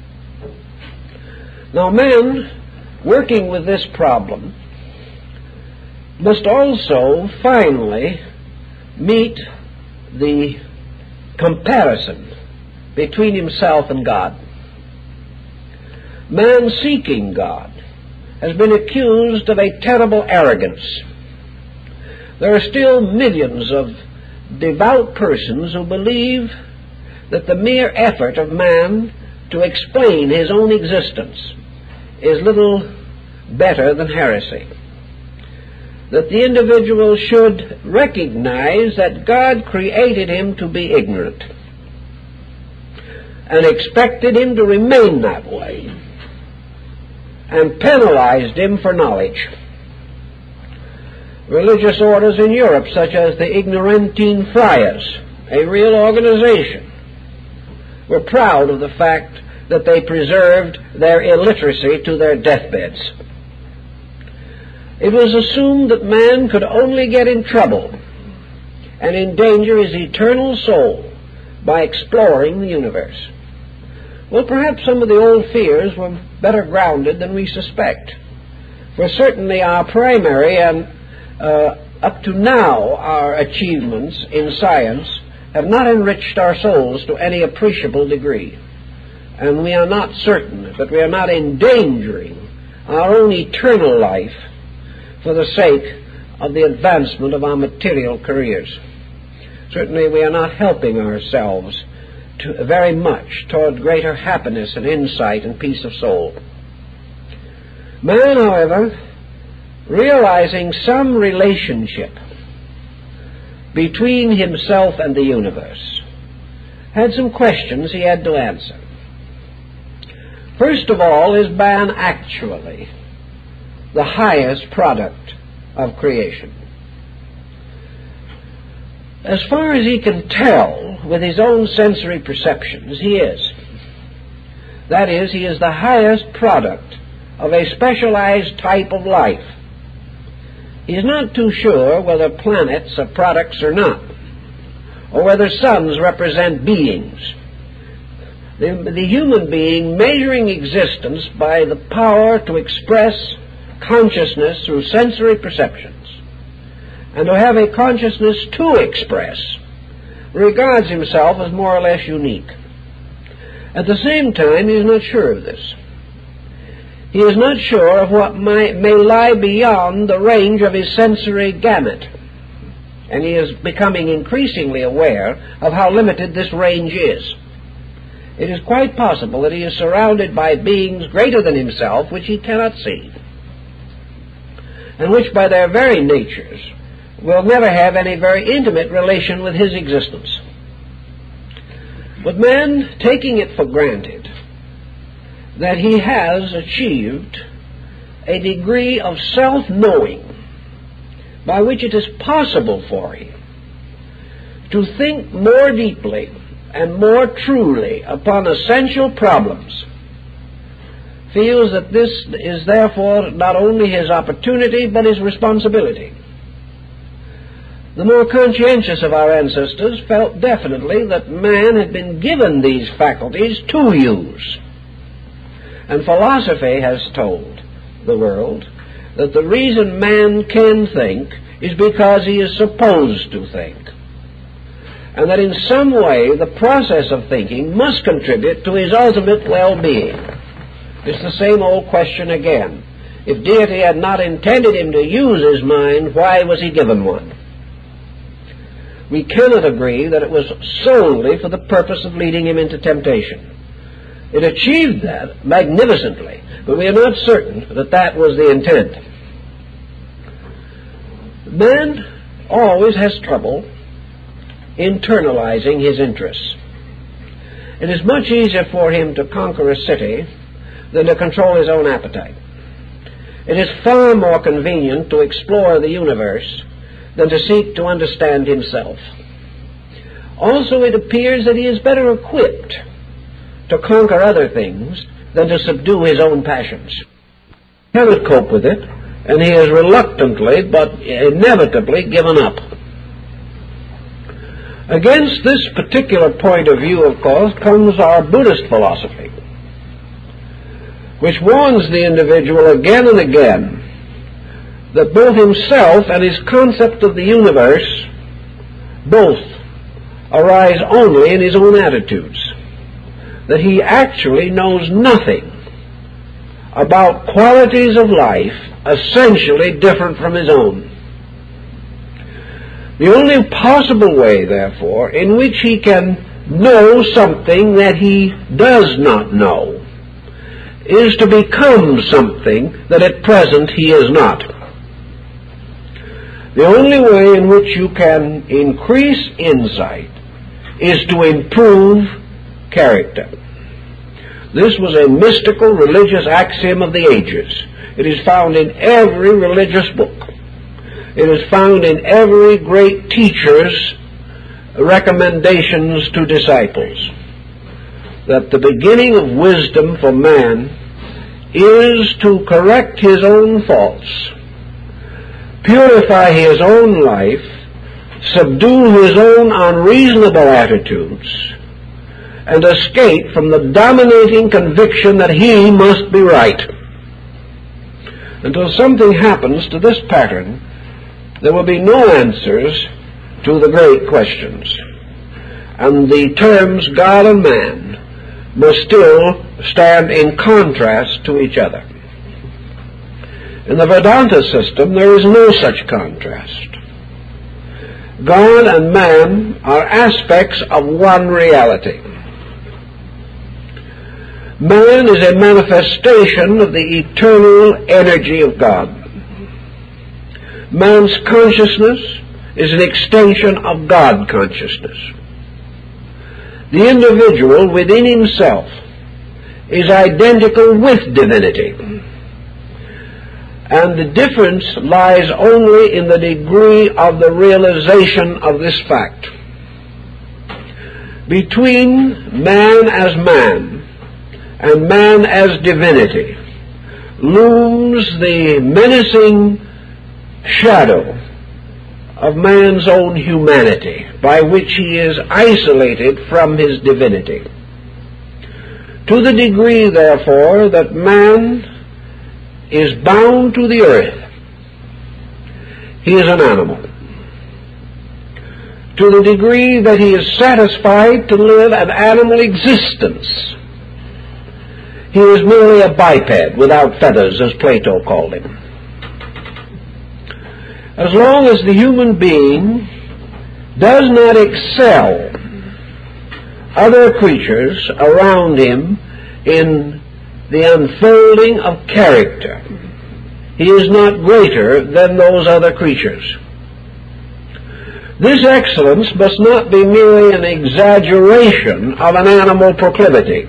Now, man, working with this problem, must also finally meet the comparison between himself and God. Man seeking God has been accused of a terrible arrogance. There are still millions of devout persons who believe that the mere effort of man to explain his own existence is little better than heresy. That the individual should recognize that God created him to be ignorant and expected him to remain that way, and penalized him for knowledge. Religious orders in Europe, such as the Ignorantine Friars, a real organization, were proud of the fact that they preserved their illiteracy to their deathbeds. It was assumed that man could only get in trouble and endanger his eternal soul by exploring the universe. Well, perhaps some of the old fears were better grounded than we suspect. For certainly our primary and up to now our achievements in science have not enriched our souls to any appreciable degree. And we are not certain that we are not endangering our own eternal life for the sake of the advancement of our material careers. Certainly we are not helping ourselves very much toward greater happiness and insight and peace of soul. Man, however, realizing some relationship between himself and the universe, had some questions he had to answer. First of all, is man actually the highest product of creation? As far as he can tell with his own sensory perceptions, he is. That is, he is the highest product of a specialized type of life. He is not too sure whether planets are products or not, or whether suns represent beings. The human being measuring existence by the power to express consciousness through sensory perceptions, and to have a consciousness to express, regards himself as more or less unique. At the same time, he is not sure of this. He is not sure of what may lie beyond the range of his sensory gamut, and he is becoming increasingly aware of how limited this range is. It is quite possible that he is surrounded by beings greater than himself which he cannot see, and which by their very natures will never have any very intimate relation with his existence. But man, taking it for granted that he has achieved a degree of self-knowing by which it is possible for him to think more deeply and more truly upon essential problems, feels that this is therefore not only his opportunity but his responsibility. The more conscientious of our ancestors felt definitely that man had been given these faculties to use. And philosophy has told the world that the reason man can think is because he is supposed to think, and that in some way the process of thinking must contribute to his ultimate well-being. It's the same old question again. If deity had not intended him to use his mind, why was he given one? We cannot agree that it was solely for the purpose of leading him into temptation. It achieved that magnificently, but we are not certain that that was the intent. Man always has trouble internalizing his interests. It is much easier for him to conquer a city than to control his own appetite. It is far more convenient to explore the universe than to seek to understand himself. Also, it appears that he is better equipped to conquer other things than to subdue his own passions. He cannot cope with it, and he has reluctantly but inevitably given up. Against this particular point of view, of course, comes our Buddhist philosophy, which warns the individual again and again that both himself and his concept of the universe both arise only in his own attitudes, that he actually knows nothing about qualities of life essentially different from his own. The only possible way, therefore, in which he can know something that he does not know is to become something that at present he is not. The only way in which you can increase insight is to improve character. This was a mystical religious axiom of the ages. It is found in every religious book. It is found in every great teacher's recommendations to disciples, that the beginning of wisdom for man is to correct his own faults, purify his own life, subdue his own unreasonable attitudes, and escape from the dominating conviction that he must be right. Until something happens to this pattern, there will be no answers to the great questions, and the terms God and man must still stand in contrast to each other. In the Vedanta system, there is no such contrast. God and man are aspects of one reality. Man is a manifestation of the eternal energy of God. Man's consciousness is an extension of God consciousness. The individual within himself is identical with divinity, and the difference lies only in the degree of the realization of this fact. Between man as man and man as divinity looms the menacing shadow of man's own humanity, by which he is isolated from his divinity. To the degree, therefore, that man is bound to the earth, he is an animal. To the degree that he is satisfied to live an animal existence, he is merely a biped without feathers, as Plato called him. As long as the human being does not excel other creatures around him in the unfolding of character, he is not greater than those other creatures. This excellence must not be merely an exaggeration of an animal proclivity.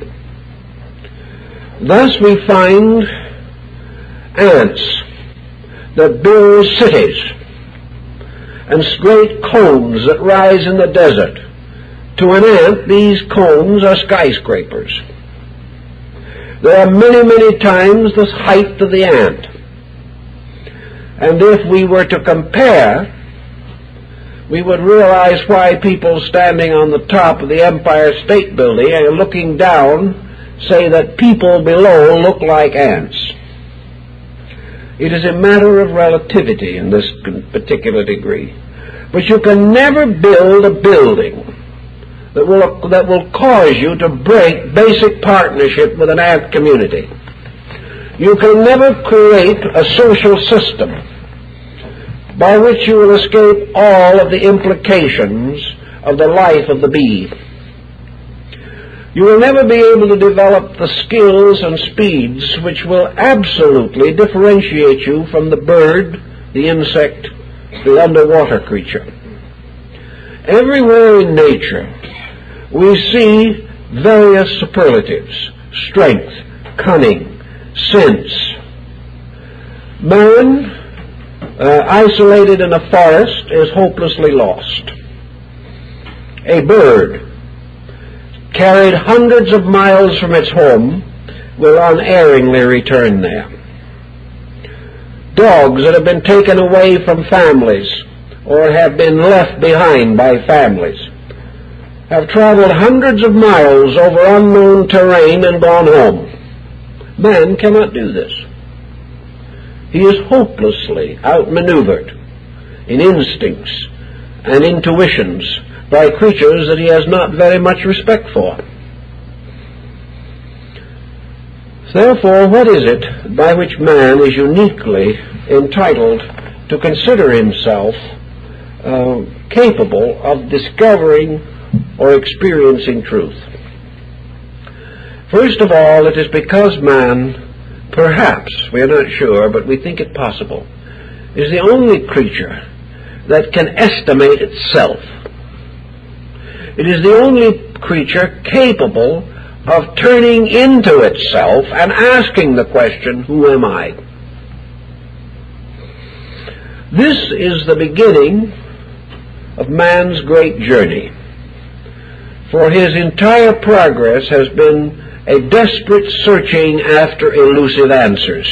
Thus we find ants that build cities and great cones that rise in the desert. To an ant, these cones are skyscrapers. They are many, many times the height of the ant. And if we were to compare, we would realize why people standing on the top of the Empire State Building and looking down say that people below look like ants. It is a matter of relativity in this particular degree. But you can never build a building that will cause you to break basic partnership with an ant community. You can never create a social system by which you will escape all of the implications of the life of the bee. You will never be able to develop the skills and speeds which will absolutely differentiate you from the bird, the insect, the underwater creature. Everywhere in nature we see various superlatives: strength, cunning, sense. Man, isolated in a forest, is hopelessly lost. A bird, carried hundreds of miles from its home, will unerringly return there. Dogs that have been taken away from families or have been left behind by families have traveled hundreds of miles over unknown terrain and gone home. Man cannot do this. He is hopelessly outmaneuvered in instincts and intuitions by creatures that he has not very much respect for. Therefore, what is it by which man is uniquely entitled to consider himself capable of discovering or experiencing truth? First of all, it is because man, perhaps, we are not sure, but we think it possible, is the only creature that can estimate itself. It is the only creature capable of turning into itself and asking the question, who am I? This is the beginning of man's great journey, for his entire progress has been a desperate searching after elusive answers.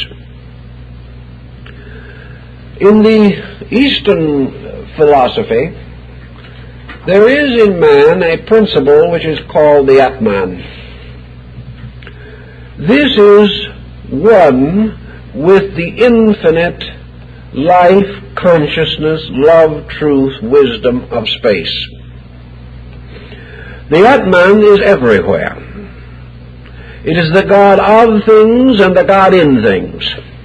In the Eastern philosophy, there is in man a principle which is called the Atman. This is one with the infinite life, consciousness, love, truth, wisdom of space. The Atman is everywhere. It is the God of things and the God in things.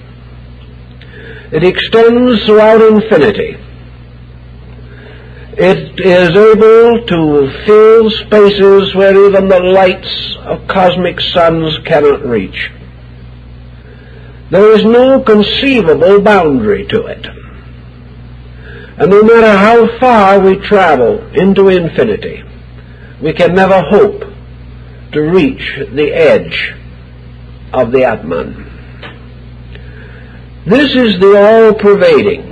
It extends throughout infinity. It is able to fill spaces where even the lights of cosmic suns cannot reach. There is no conceivable boundary to it. And no matter how far we travel into infinity, we can never hope to reach the edge of the Atman. This is the all-pervading,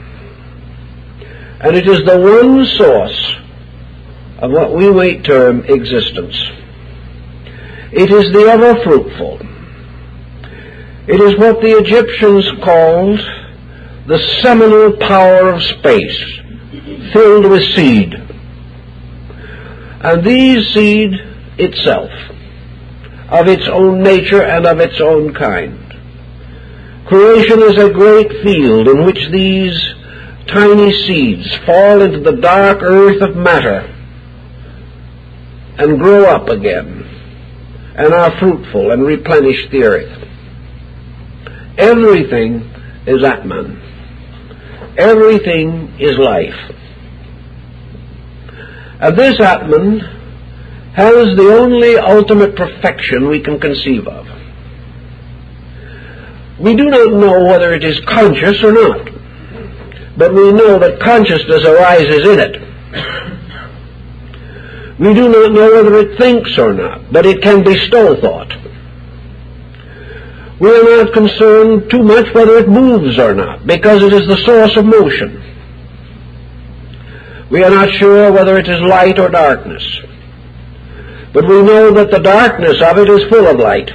and it is the one source of what we may term existence. It is the ever-fruitful. It is what the Egyptians called the seminal power of space, filled with seed. And these seed itself, of its own nature and of its own kind. Creation is a great field in which these tiny seeds fall into the dark earth of matter and grow up again and are fruitful and replenish the earth. Everything is Atman. Everything is life. And this Atman has the only ultimate perfection we can conceive of. We do not know whether it is conscious or not, but we know that consciousness arises in it. We do not know whether it thinks or not, but it can bestow thought. We are not concerned too much whether it moves or not, because it is the source of motion. We are not sure whether it is light or darkness, but we know that the darkness of it is full of light.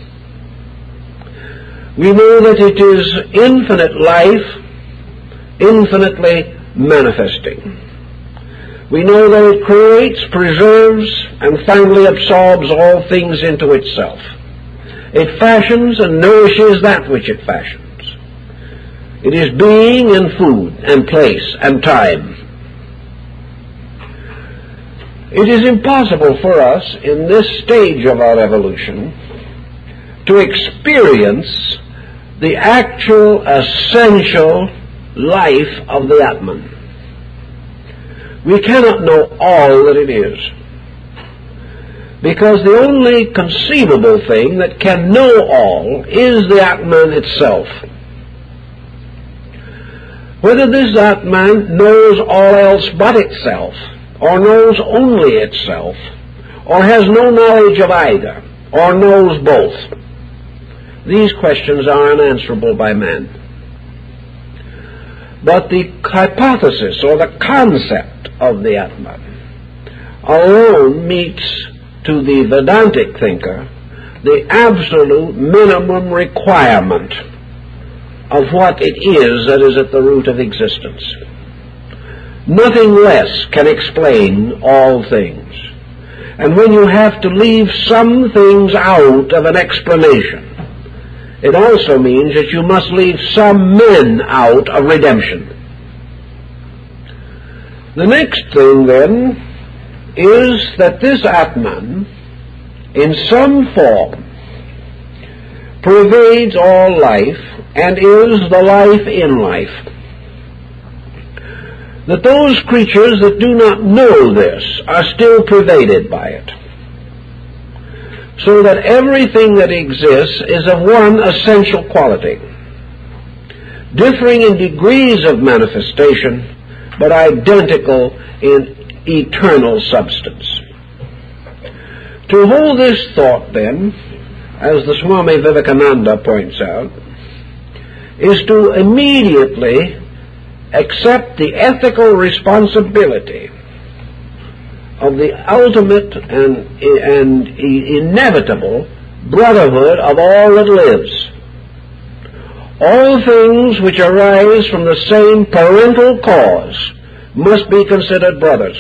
We know that it is infinite life, infinitely manifesting. We know that it creates, preserves, and finally absorbs all things into itself. It fashions and nourishes that which it fashions. It is being and food and place and time. It is impossible for us in this stage of our evolution to experience the actual, essential life of the Atman. We cannot know all that it is, because the only conceivable thing that can know all is the Atman itself. Whether this Atman knows all else but itself, or knows only itself, or has no knowledge of either, or knows both, these questions are unanswerable by man. But the hypothesis or the concept of the Atman alone meets to the Vedantic thinker the absolute minimum requirement of what it is that is at the root of existence. Nothing less can explain all things. And when you have to leave some things out of an explanation, it also means that you must leave some men out of redemption. The next thing, then, is that this Atman, in some form, pervades all life and is the life in life. That those creatures that do not know this are still pervaded by it. So that everything that exists is of one essential quality, differing in degrees of manifestation, but identical in eternal substance. To hold this thought, then, as the Swami Vivekananda points out, is to immediately accept the ethical responsibility of the ultimate and inevitable brotherhood of all that lives. All things which arise from the same parental cause must be considered brothers.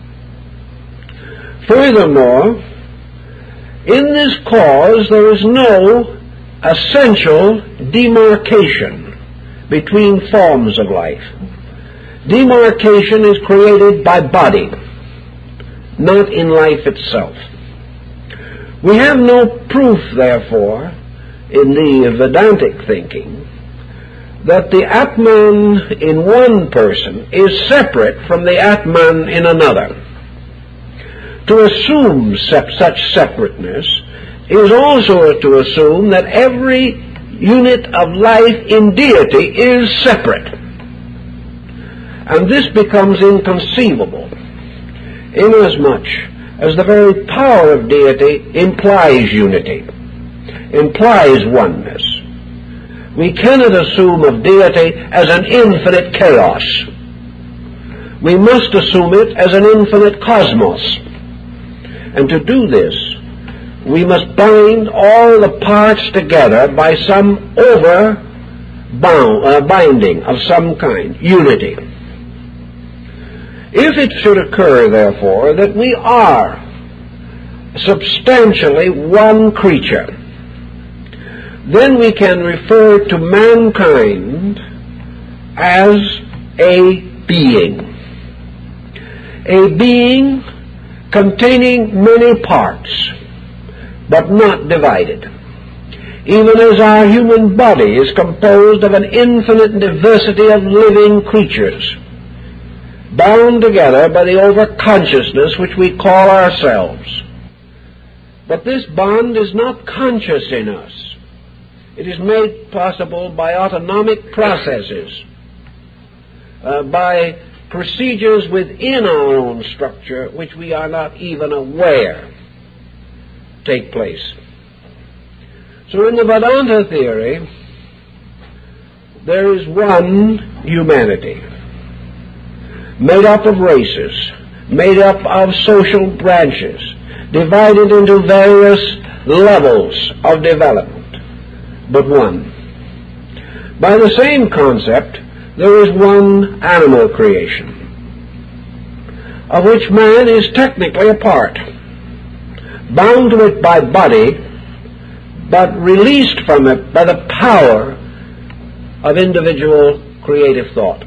Furthermore, in this cause there is no essential demarcation between forms of life. Demarcation is created by body, not in life itself. We have no proof, therefore, in the Vedantic thinking, that the Atman in one person is separate from the Atman in another. To assume such separateness is also to assume that every unit of life in deity is separate. And this becomes inconceivable, inasmuch as the very power of deity implies unity, implies oneness. We cannot assume of deity as an infinite chaos. We must assume it as an infinite cosmos. And to do this, we must bind all the parts together by some binding of some kind, unity. If it should occur, therefore, that we are substantially one creature, then we can refer to mankind as a being containing many parts, but not divided, even as our human body is composed of an infinite diversity of living creatures, bound together by the overconsciousness which we call ourselves. But this bond is not conscious in us. It is made possible by autonomic processes, by procedures within our own structure which we are not even aware take place. So in the Vedanta theory, there is one humanity, made up of races, made up of social branches, divided into various levels of development, but one. By the same concept, there is one animal creation, of which man is technically a part, bound to it by body, but released from it by the power of individual creative thought.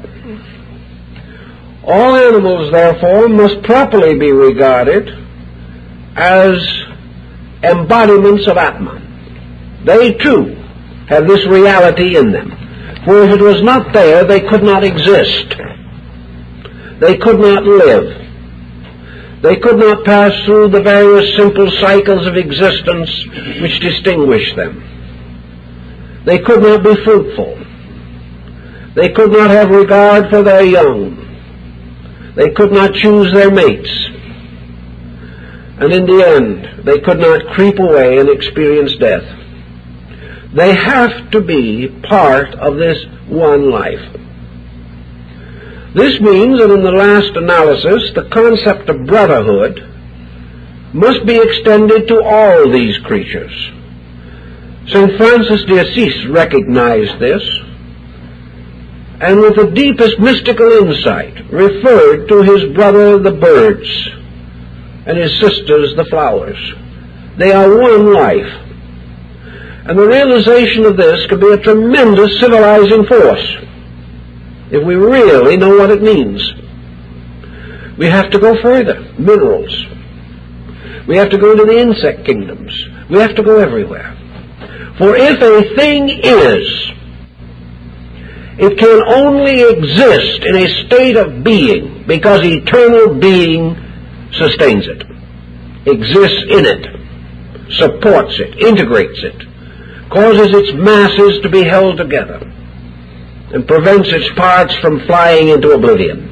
All animals, therefore, must properly be regarded as embodiments of Atman. They, too, have this reality in them. For if it was not there, they could not exist. They could not live. They could not pass through the various simple cycles of existence which distinguish them. They could not be fruitful. They could not have regard for their young. They could not choose their mates. And in the end, they could not creep away and experience death. They have to be part of this one life. This means that in the last analysis, the concept of brotherhood must be extended to all these creatures. St. Francis de Assisi recognized this, and with the deepest mystical insight referred to his brother the birds and his sisters the flowers. They are one life. And the realization of this can be a tremendous civilizing force if we really know what it means. We have to go further. Minerals. We have to go into the insect kingdoms. We have to go everywhere. For if a thing is, it can only exist in a state of being because eternal being sustains it, exists in it, supports it, integrates it, causes its masses to be held together, and prevents its parts from flying into oblivion.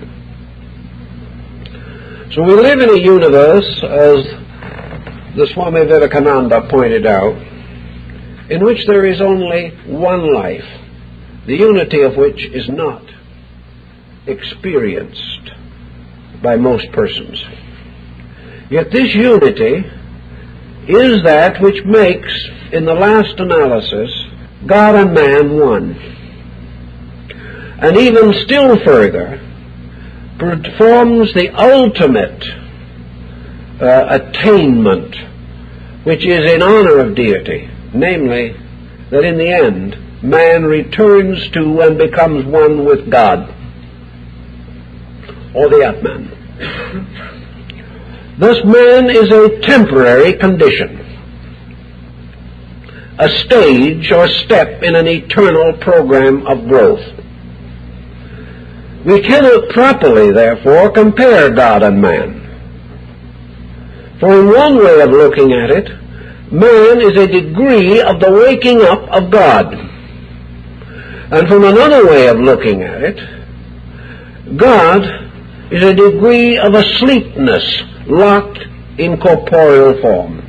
So we live in a universe, as the Swami Vivekananda pointed out, in which there is only one life, the unity of which is not experienced by most persons. Yet this unity is that which makes, in the last analysis, God and man one. And even still further, performs the ultimate attainment, which is in honor of deity, namely, that in the end, man returns to and becomes one with God, or the Atman. Thus man is a temporary condition, a stage or step in an eternal program of growth. We cannot properly, therefore, compare God and man. For in one way of looking at it, man is a degree of the waking up of God. And from another way of looking at it, God is a degree of asleepness locked in corporeal form.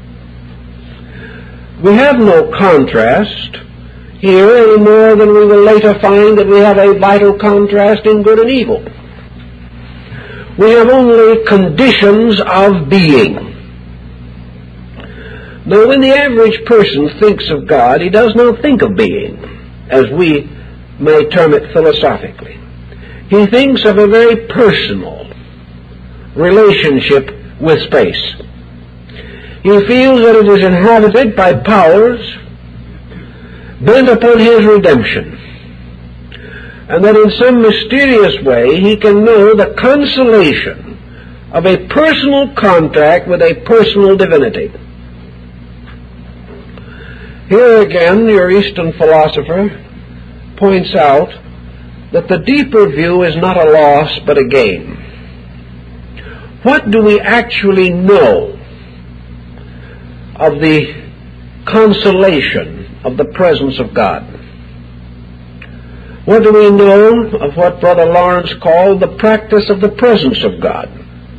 We have no contrast here any more than we will later find that we have a vital contrast in good and evil. We have only conditions of being. Now, when the average person thinks of God, he does not think of being, as we may term it philosophically. He thinks of a very personal relationship with space. He feels that it is inhabited by powers bent upon his redemption, and that in some mysterious way he can know the consolation of a personal contact with a personal divinity. Here again, your Eastern philosopher points out that the deeper view is not a loss but a gain. What do we actually know of the consolation of the presence of God? What do we know of what Brother Lawrence called the practice of the presence of God?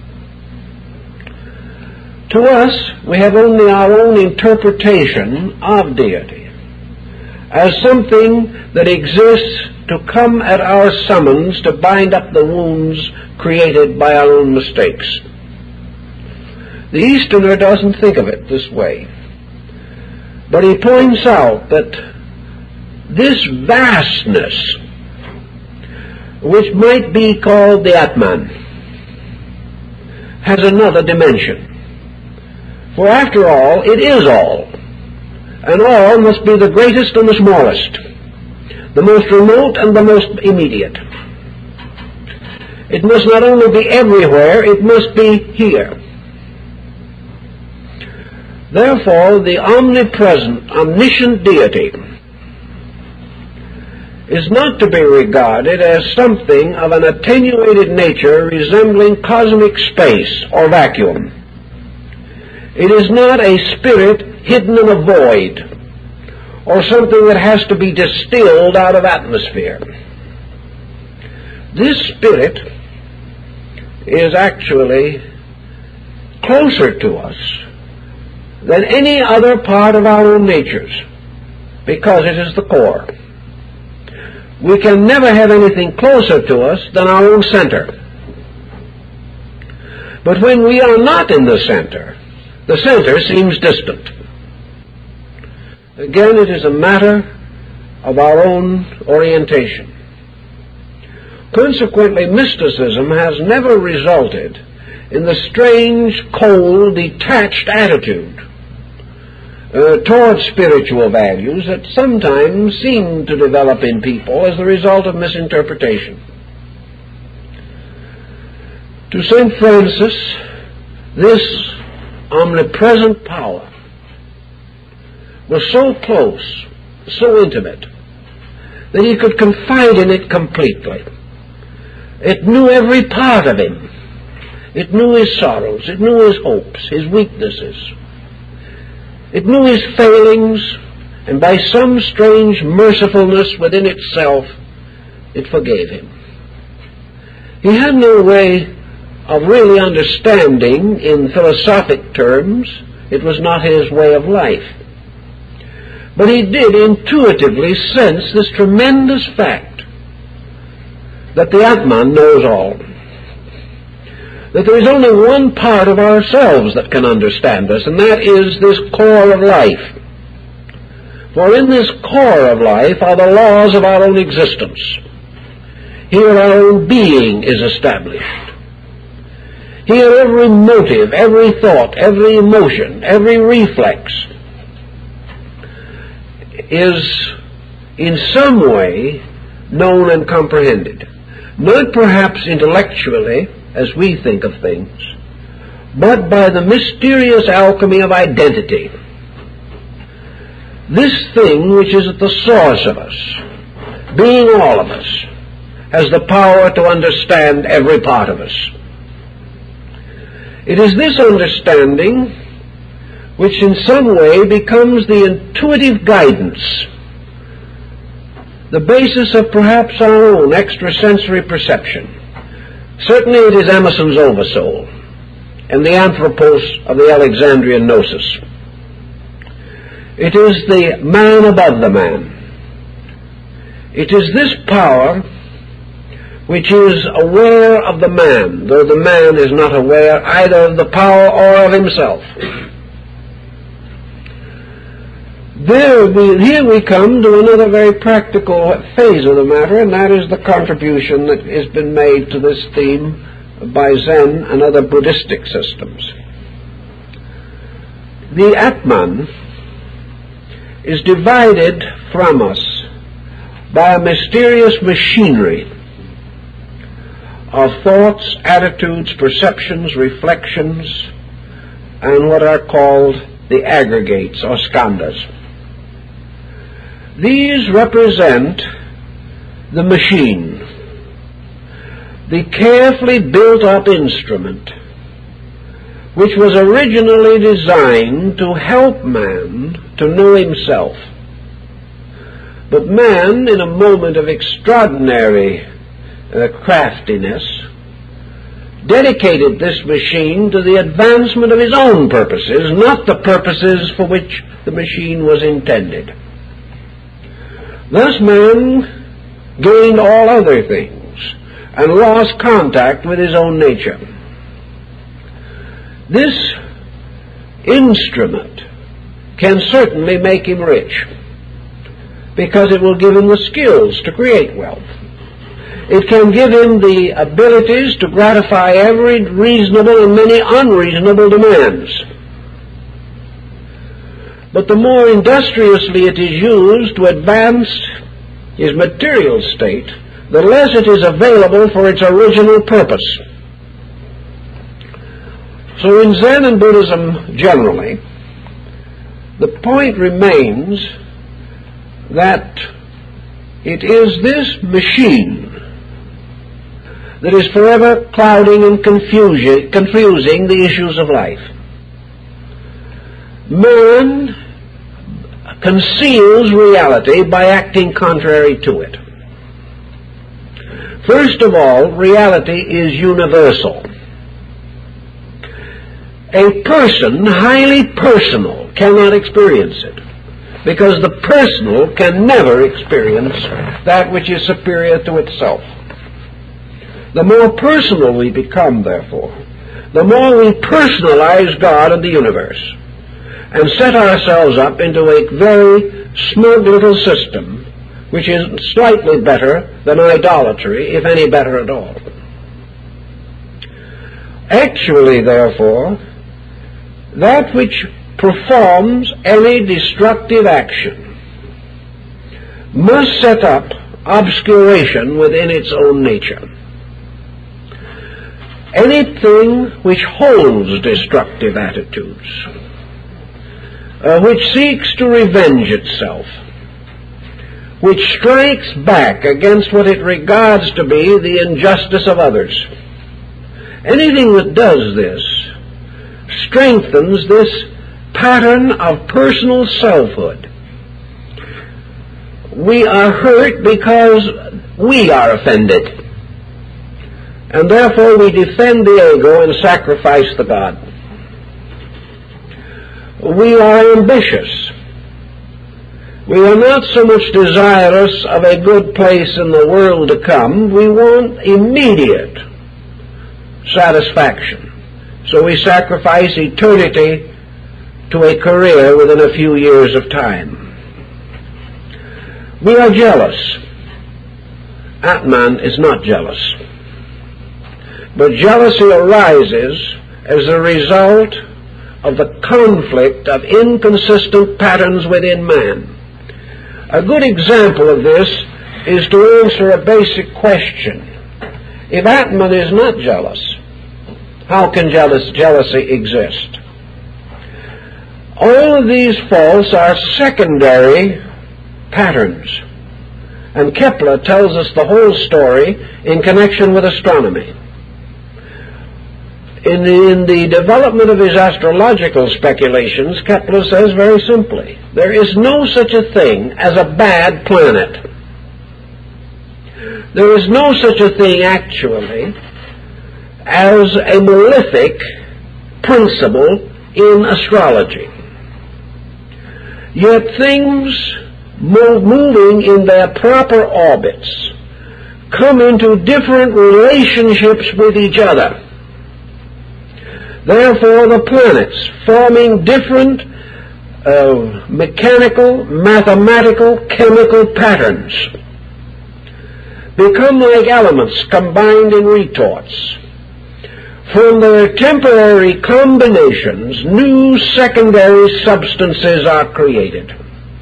To us, we have only our own interpretation of deity as something that exists to come at our summons to bind up the wounds created by our own mistakes. The Easterner doesn't think of it this way, but he points out that this vastness, which might be called the Atman, has another dimension. For after all, it is all, and all must be the greatest and the smallest, the most remote and the most immediate. It must not only be everywhere, it must be here. Therefore, the omnipresent, omniscient deity is not to be regarded as something of an attenuated nature resembling cosmic space or vacuum. It is not a spirit hidden in a void or something that has to be distilled out of atmosphere. This spirit is actually closer to us than any other part of our own natures, because it is the core. We can never have anything closer to us than our own center. But when we are not in the center seems distant. Again, it is a matter of our own orientation. Consequently, mysticism has never resulted in the strange, cold, detached attitude toward spiritual values that sometimes seem to develop in people as the result of misinterpretation. To St. Francis, this omnipresent power was so close, so intimate, that he could confide in it completely. It knew every part of him. It knew his sorrows. It knew his hopes, his weaknesses. It knew his failings, and by some strange mercifulness within itself, it forgave him. He had no way of really understanding in philosophic terms. It was not his way of life. But he did intuitively sense this tremendous fact that the Atman knows all. That there is only one part of ourselves that can understand us, and that is this core of life. For in this core of life are the laws of our own existence. Here our own being is established. Here every motive, every thought, every emotion, every reflex is in some way known and comprehended. Not perhaps intellectually, as we think of things, but by the mysterious alchemy of identity. This thing which is at the source of us, being all of us, has the power to understand every part of us. It is this understanding which in some way becomes the intuitive guidance, the basis of perhaps our own extrasensory perception. Certainly it is Emerson's oversoul and the anthropos of the Alexandrian gnosis. It is the man above the man. It is this power which is aware of the man, though the man is not aware either of the power or of himself. Here we come to another very practical phase of the matter, and that is the contribution that has been made to this theme by Zen and other Buddhistic systems. The Atman is divided from us by a mysterious machinery of thoughts, attitudes, perceptions, reflections, and what are called the aggregates or skandhas. These represent the machine, the carefully built-up instrument which was originally designed to help man to know himself. But man, in a moment of extraordinary craftiness, dedicated this machine to the advancement of his own purposes, not the purposes for which the machine was intended. Thus man gained all other things and lost contact with his own nature. This instrument can certainly make him rich, because it will give him the skills to create wealth. It can give him the abilities to gratify every reasonable and many unreasonable demands. But the more industriously it is used to advance his material state, the less it is available for its original purpose. So in Zen and Buddhism generally, the point remains that it is this machine that is forever clouding and confusing the issues of life. Man conceals reality by acting contrary to it. First of all, reality is universal. A person, highly personal, cannot experience it, because the personal can never experience that which is superior to itself. The more personal we become, therefore, the more we personalize God and the universe, and set ourselves up into a very smug little system, which is slightly better than idolatry, if any better at all. Actually, therefore, that which performs any destructive action must set up obscuration within its own nature. Anything which holds destructive attitudes, which seeks to revenge itself, which strikes back against what it regards to be the injustice of others, anything that does this strengthens this pattern of personal selfhood. We are hurt because we are offended, and therefore we defend the ego and sacrifice the God. We are ambitious. We are not so much desirous of a good place in the world to come. We want immediate satisfaction. So we sacrifice eternity to a career within a few years of time. We are jealous. Atman is not jealous. But jealousy arises as a result of the conflict of inconsistent patterns within man. A good example of this is to answer a basic question. If Atman is not jealous, how can jealousy exist? All of these faults are secondary patterns, and Kepler tells us the whole story in connection with astronomy. In the development of his astrological speculations, Kepler says very simply, there is no such a thing as a bad planet. There is no such a thing, actually, as a malefic principle in astrology. Yet things moving in their proper orbits come into different relationships with each other. Therefore, the planets, forming different mechanical, mathematical, chemical patterns become like elements combined in retorts. From their temporary combinations, new secondary substances are created.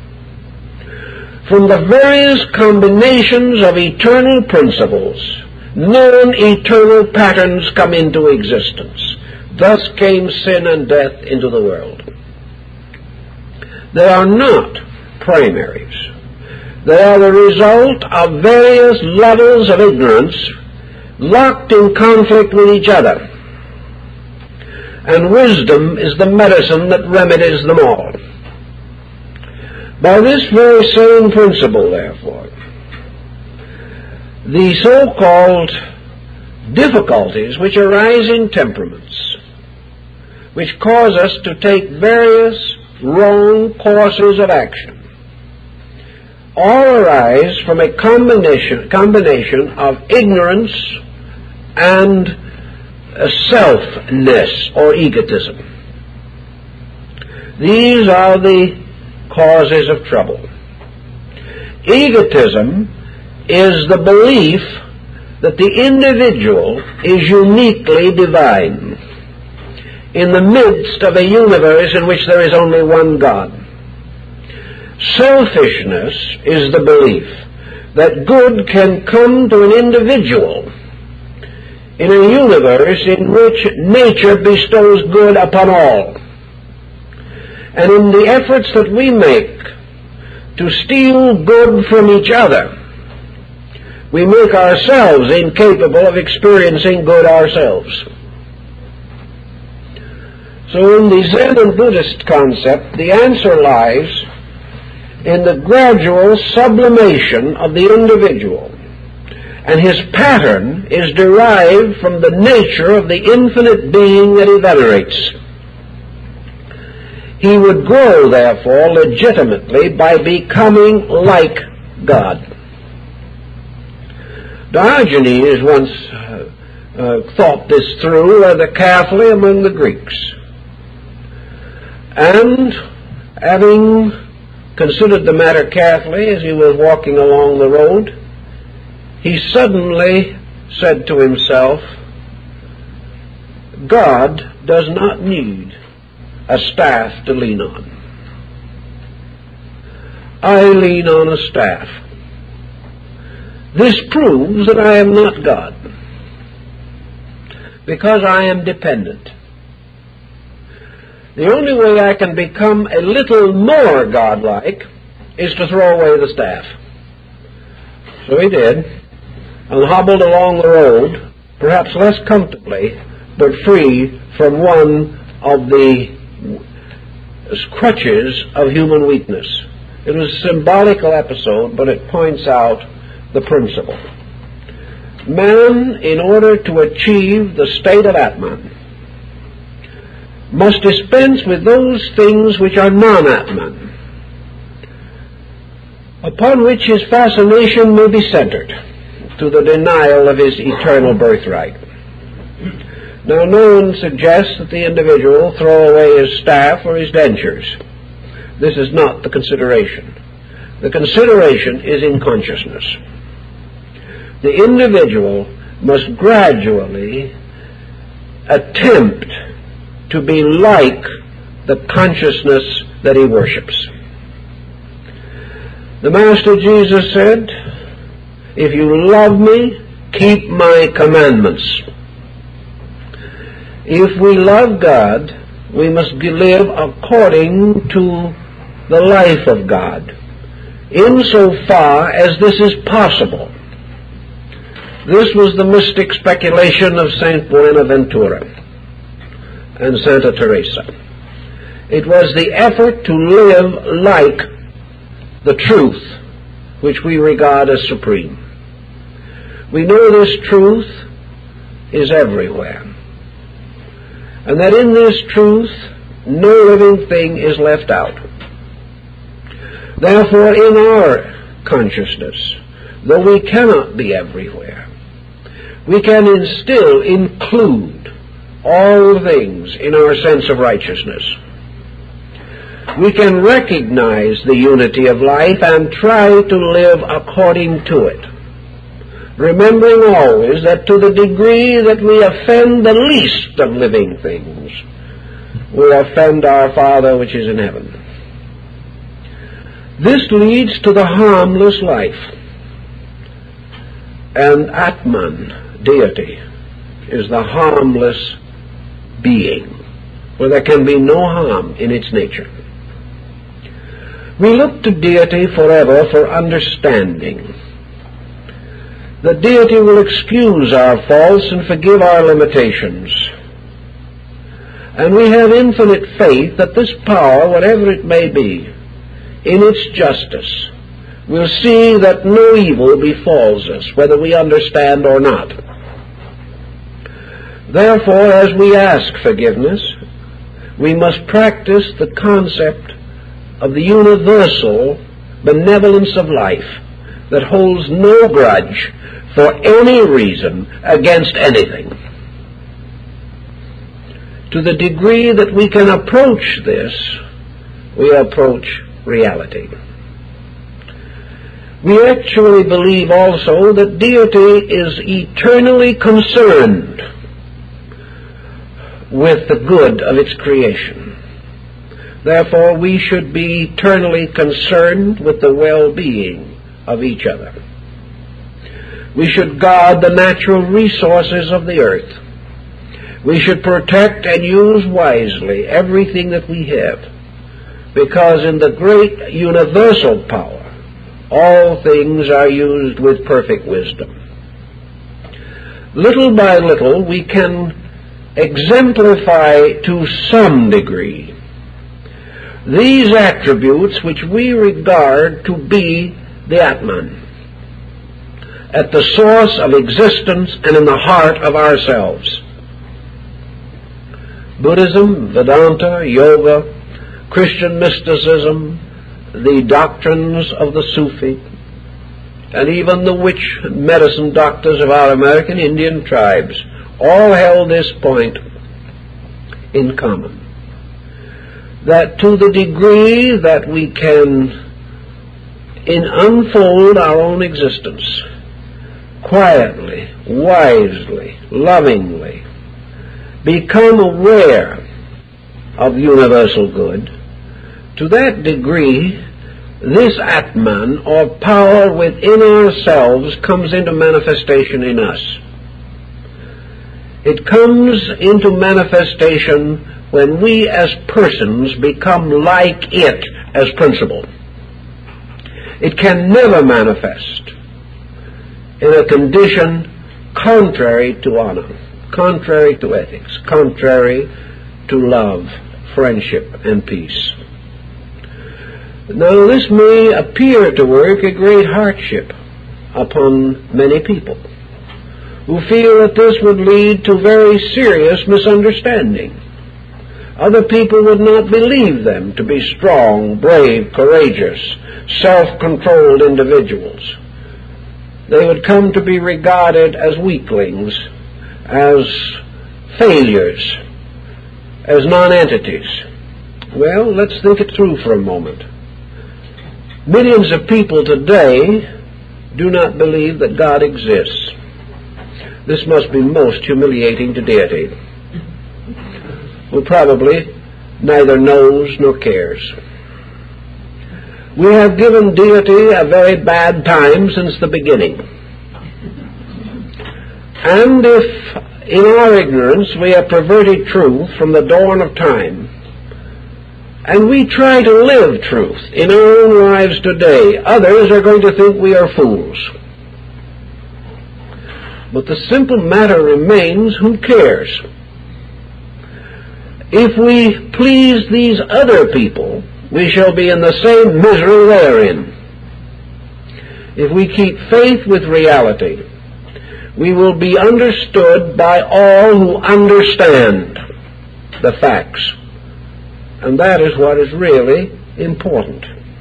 From the various combinations of eternal principles, non-eternal patterns come into existence. Thus came sin and death into the world. They are not primaries. They are the result of various levels of ignorance locked in conflict with each other. And wisdom is the medicine that remedies them all. By this very same principle, therefore, the so-called difficulties which arise in temperaments, which cause us to take various wrong courses of action, all arise from a combination of ignorance and selfness or egotism. These are the causes of trouble. Egotism is the belief that the individual is uniquely divine in the midst of a universe in which there is only one God. Selfishness is the belief that good can come to an individual in a universe in which nature bestows good upon all. And in the efforts that we make to steal good from each other, we make ourselves incapable of experiencing good ourselves. So in the Zen and Buddhist concept, the answer lies in the gradual sublimation of the individual, and his pattern is derived from the nature of the infinite being that he venerates. He would grow, therefore, legitimately by becoming like God. Diogenes once thought this through rather carefully among the Greeks. And having considered the matter carefully as he was walking along the road, he suddenly said to himself, God does not need a staff to lean on. I lean on a staff. This proves that I am not God, because I am dependent. The only way I can become a little more godlike is to throw away the staff. So he did, and hobbled along the road, perhaps less comfortably, but free from one of the crutches of human weakness. It was a symbolical episode, but it points out the principle. Man, in order to achieve the state of Atman, must dispense with those things which are non-Atman, upon which his fascination may be centered, to the denial of his eternal birthright. Now, no one suggests that the individual throw away his staff or his dentures. This is not the consideration. The consideration is in consciousness. The individual must gradually attempt to be like the consciousness that he worships. The Master Jesus said, if you love me, keep my commandments. If we love God, we must live according to the life of God, insofar as this is possible. This was the mystic speculation of Saint Buenaventura and Santa Teresa. It was the effort to live like the truth which we regard as supreme. We know this truth is everywhere, and that in this truth no living thing is left out. Therefore, in our consciousness, though we cannot be everywhere, we can still include all things in our sense of righteousness. we can recognize the unity of life and try to live according to it, remembering always that to the degree that we offend the least of living things, we offend our Father which is in heaven. This leads to the harmless life. And Atman, deity, is the harmless being, where there can be no harm in its nature. We look to deity forever for understanding. The deity will excuse our faults and forgive our limitations. And we have infinite faith that this power, whatever it may be, in its justice, will see that no evil befalls us, whether we understand or not. Therefore, as we ask forgiveness, we must practice the concept of the universal benevolence of life that holds no grudge for any reason against anything. To the degree that we can approach this, we approach reality. We actually believe also that deity is eternally concerned with the good of its creation. Therefore, we should be eternally concerned with the well-being of each other. We should guard the natural resources of the earth. We should protect and use wisely everything that we have, because in the great universal power, all things are used with perfect wisdom. Little by little, we can exemplify to some degree these attributes which we regard to be the Atman, at the source of existence and in the heart of ourselves. Buddhism, Vedanta, Yoga, Christian mysticism, the doctrines of the Sufi, and even the witch medicine doctors of our American Indian tribes all held this point in common, that to the degree that we can unfold our own existence quietly, wisely, lovingly, become aware of universal good, to that degree this Atman, or power within ourselves, comes into manifestation in us. It comes into manifestation when we as persons become like it as principle. It can never manifest in a condition contrary to honor, contrary to ethics, contrary to love, friendship, and peace. Now, this may appear to work a great hardship upon many people who feel that this would lead to very serious misunderstanding. Other people would not believe them to be strong, brave, courageous, self-controlled individuals. They would come to be regarded as weaklings, as failures, as non-entities. Well, let's think it through for a moment. Millions of people today do not believe that God exists. This must be most humiliating to deity, who probably neither knows nor cares. We have given deity a very bad time since the beginning. And if in our ignorance we have perverted truth from the dawn of time, and we try to live truth in our own lives today, others are going to think we are fools. But the simple matter remains, who cares? If we please these other people, we shall be in the same misery they're in. If we keep faith with reality, we will be understood by all who understand the facts. And that is what is really important.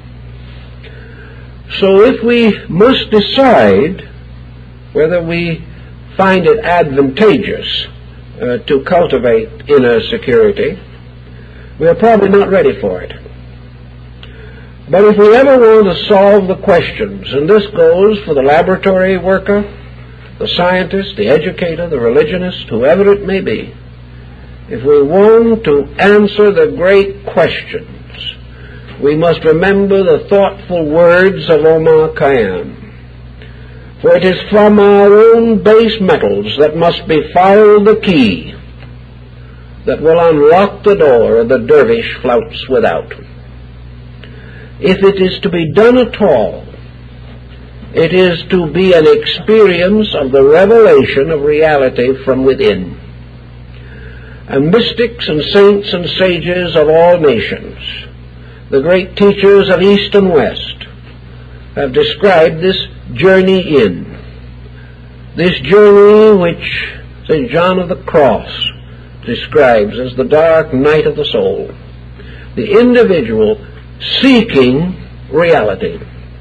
So if we must decide whether we find it advantageous to cultivate inner security, we are probably not ready for it. But if we ever want to solve the questions, and this goes for the laboratory worker, the scientist, the educator, the religionist, whoever it may be, if we want to answer the great questions, we must remember the thoughtful words of Omar Khayyam. For it is from our own base metals that must be filed the key that will unlock the door the dervish flouts without. If it is to be done at all, it is to be an experience of the revelation of reality from within. And mystics and saints and sages of all nations, the great teachers of East and West, have described this journey in. This journey which St. John of the Cross describes as the dark night of the soul. The individual seeking reality.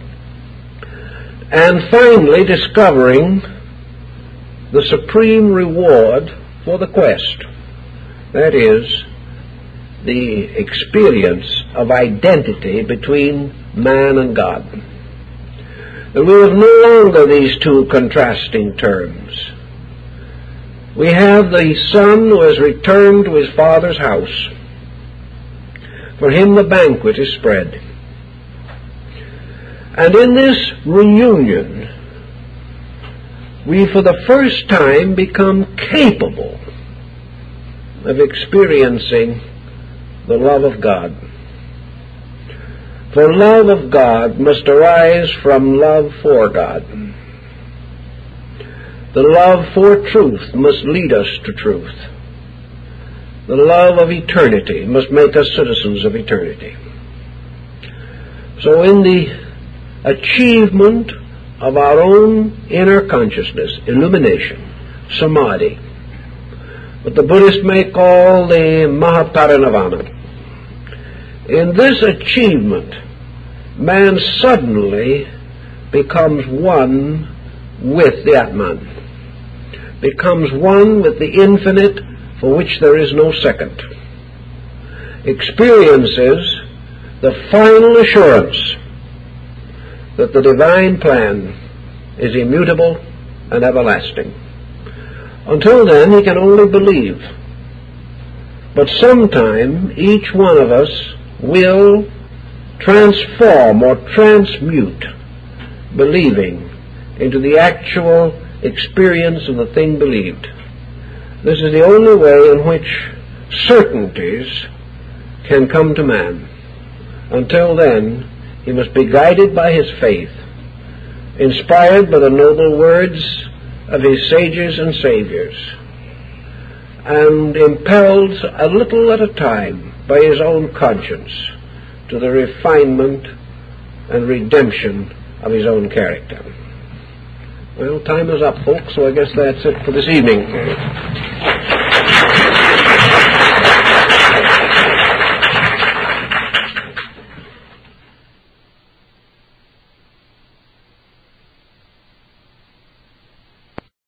And finally discovering the supreme reward for the quest. That is, the experience of identity between man and God. And we have no longer these two contrasting terms. We have the son who has returned to his father's house. For him the banquet is spread. And in this reunion, we for the first time become capable of experiencing the love of God. For love of God must arise from love for God. The love for truth must lead us to truth. The love of eternity must make us citizens of eternity. So in the achievement of our own inner consciousness, illumination, samadhi, what the Buddhists may call the Mahaparinirvana, in this achievement, man suddenly becomes one with the Atman, becomes one with the infinite for which there is no second, experiences the final assurance that the divine plan is immutable and everlasting. Until then, he can only believe. But sometime, each one of us will transform or transmute believing into the actual experience of the thing believed. This is the only way in which certainties can come to man. Until then, he must be guided by his faith, inspired by the noble words of his sages and saviors, and impelled a little at a time by his own conscience to the refinement and redemption of his own character. Well, time is up, folks, so I guess that's it for this evening.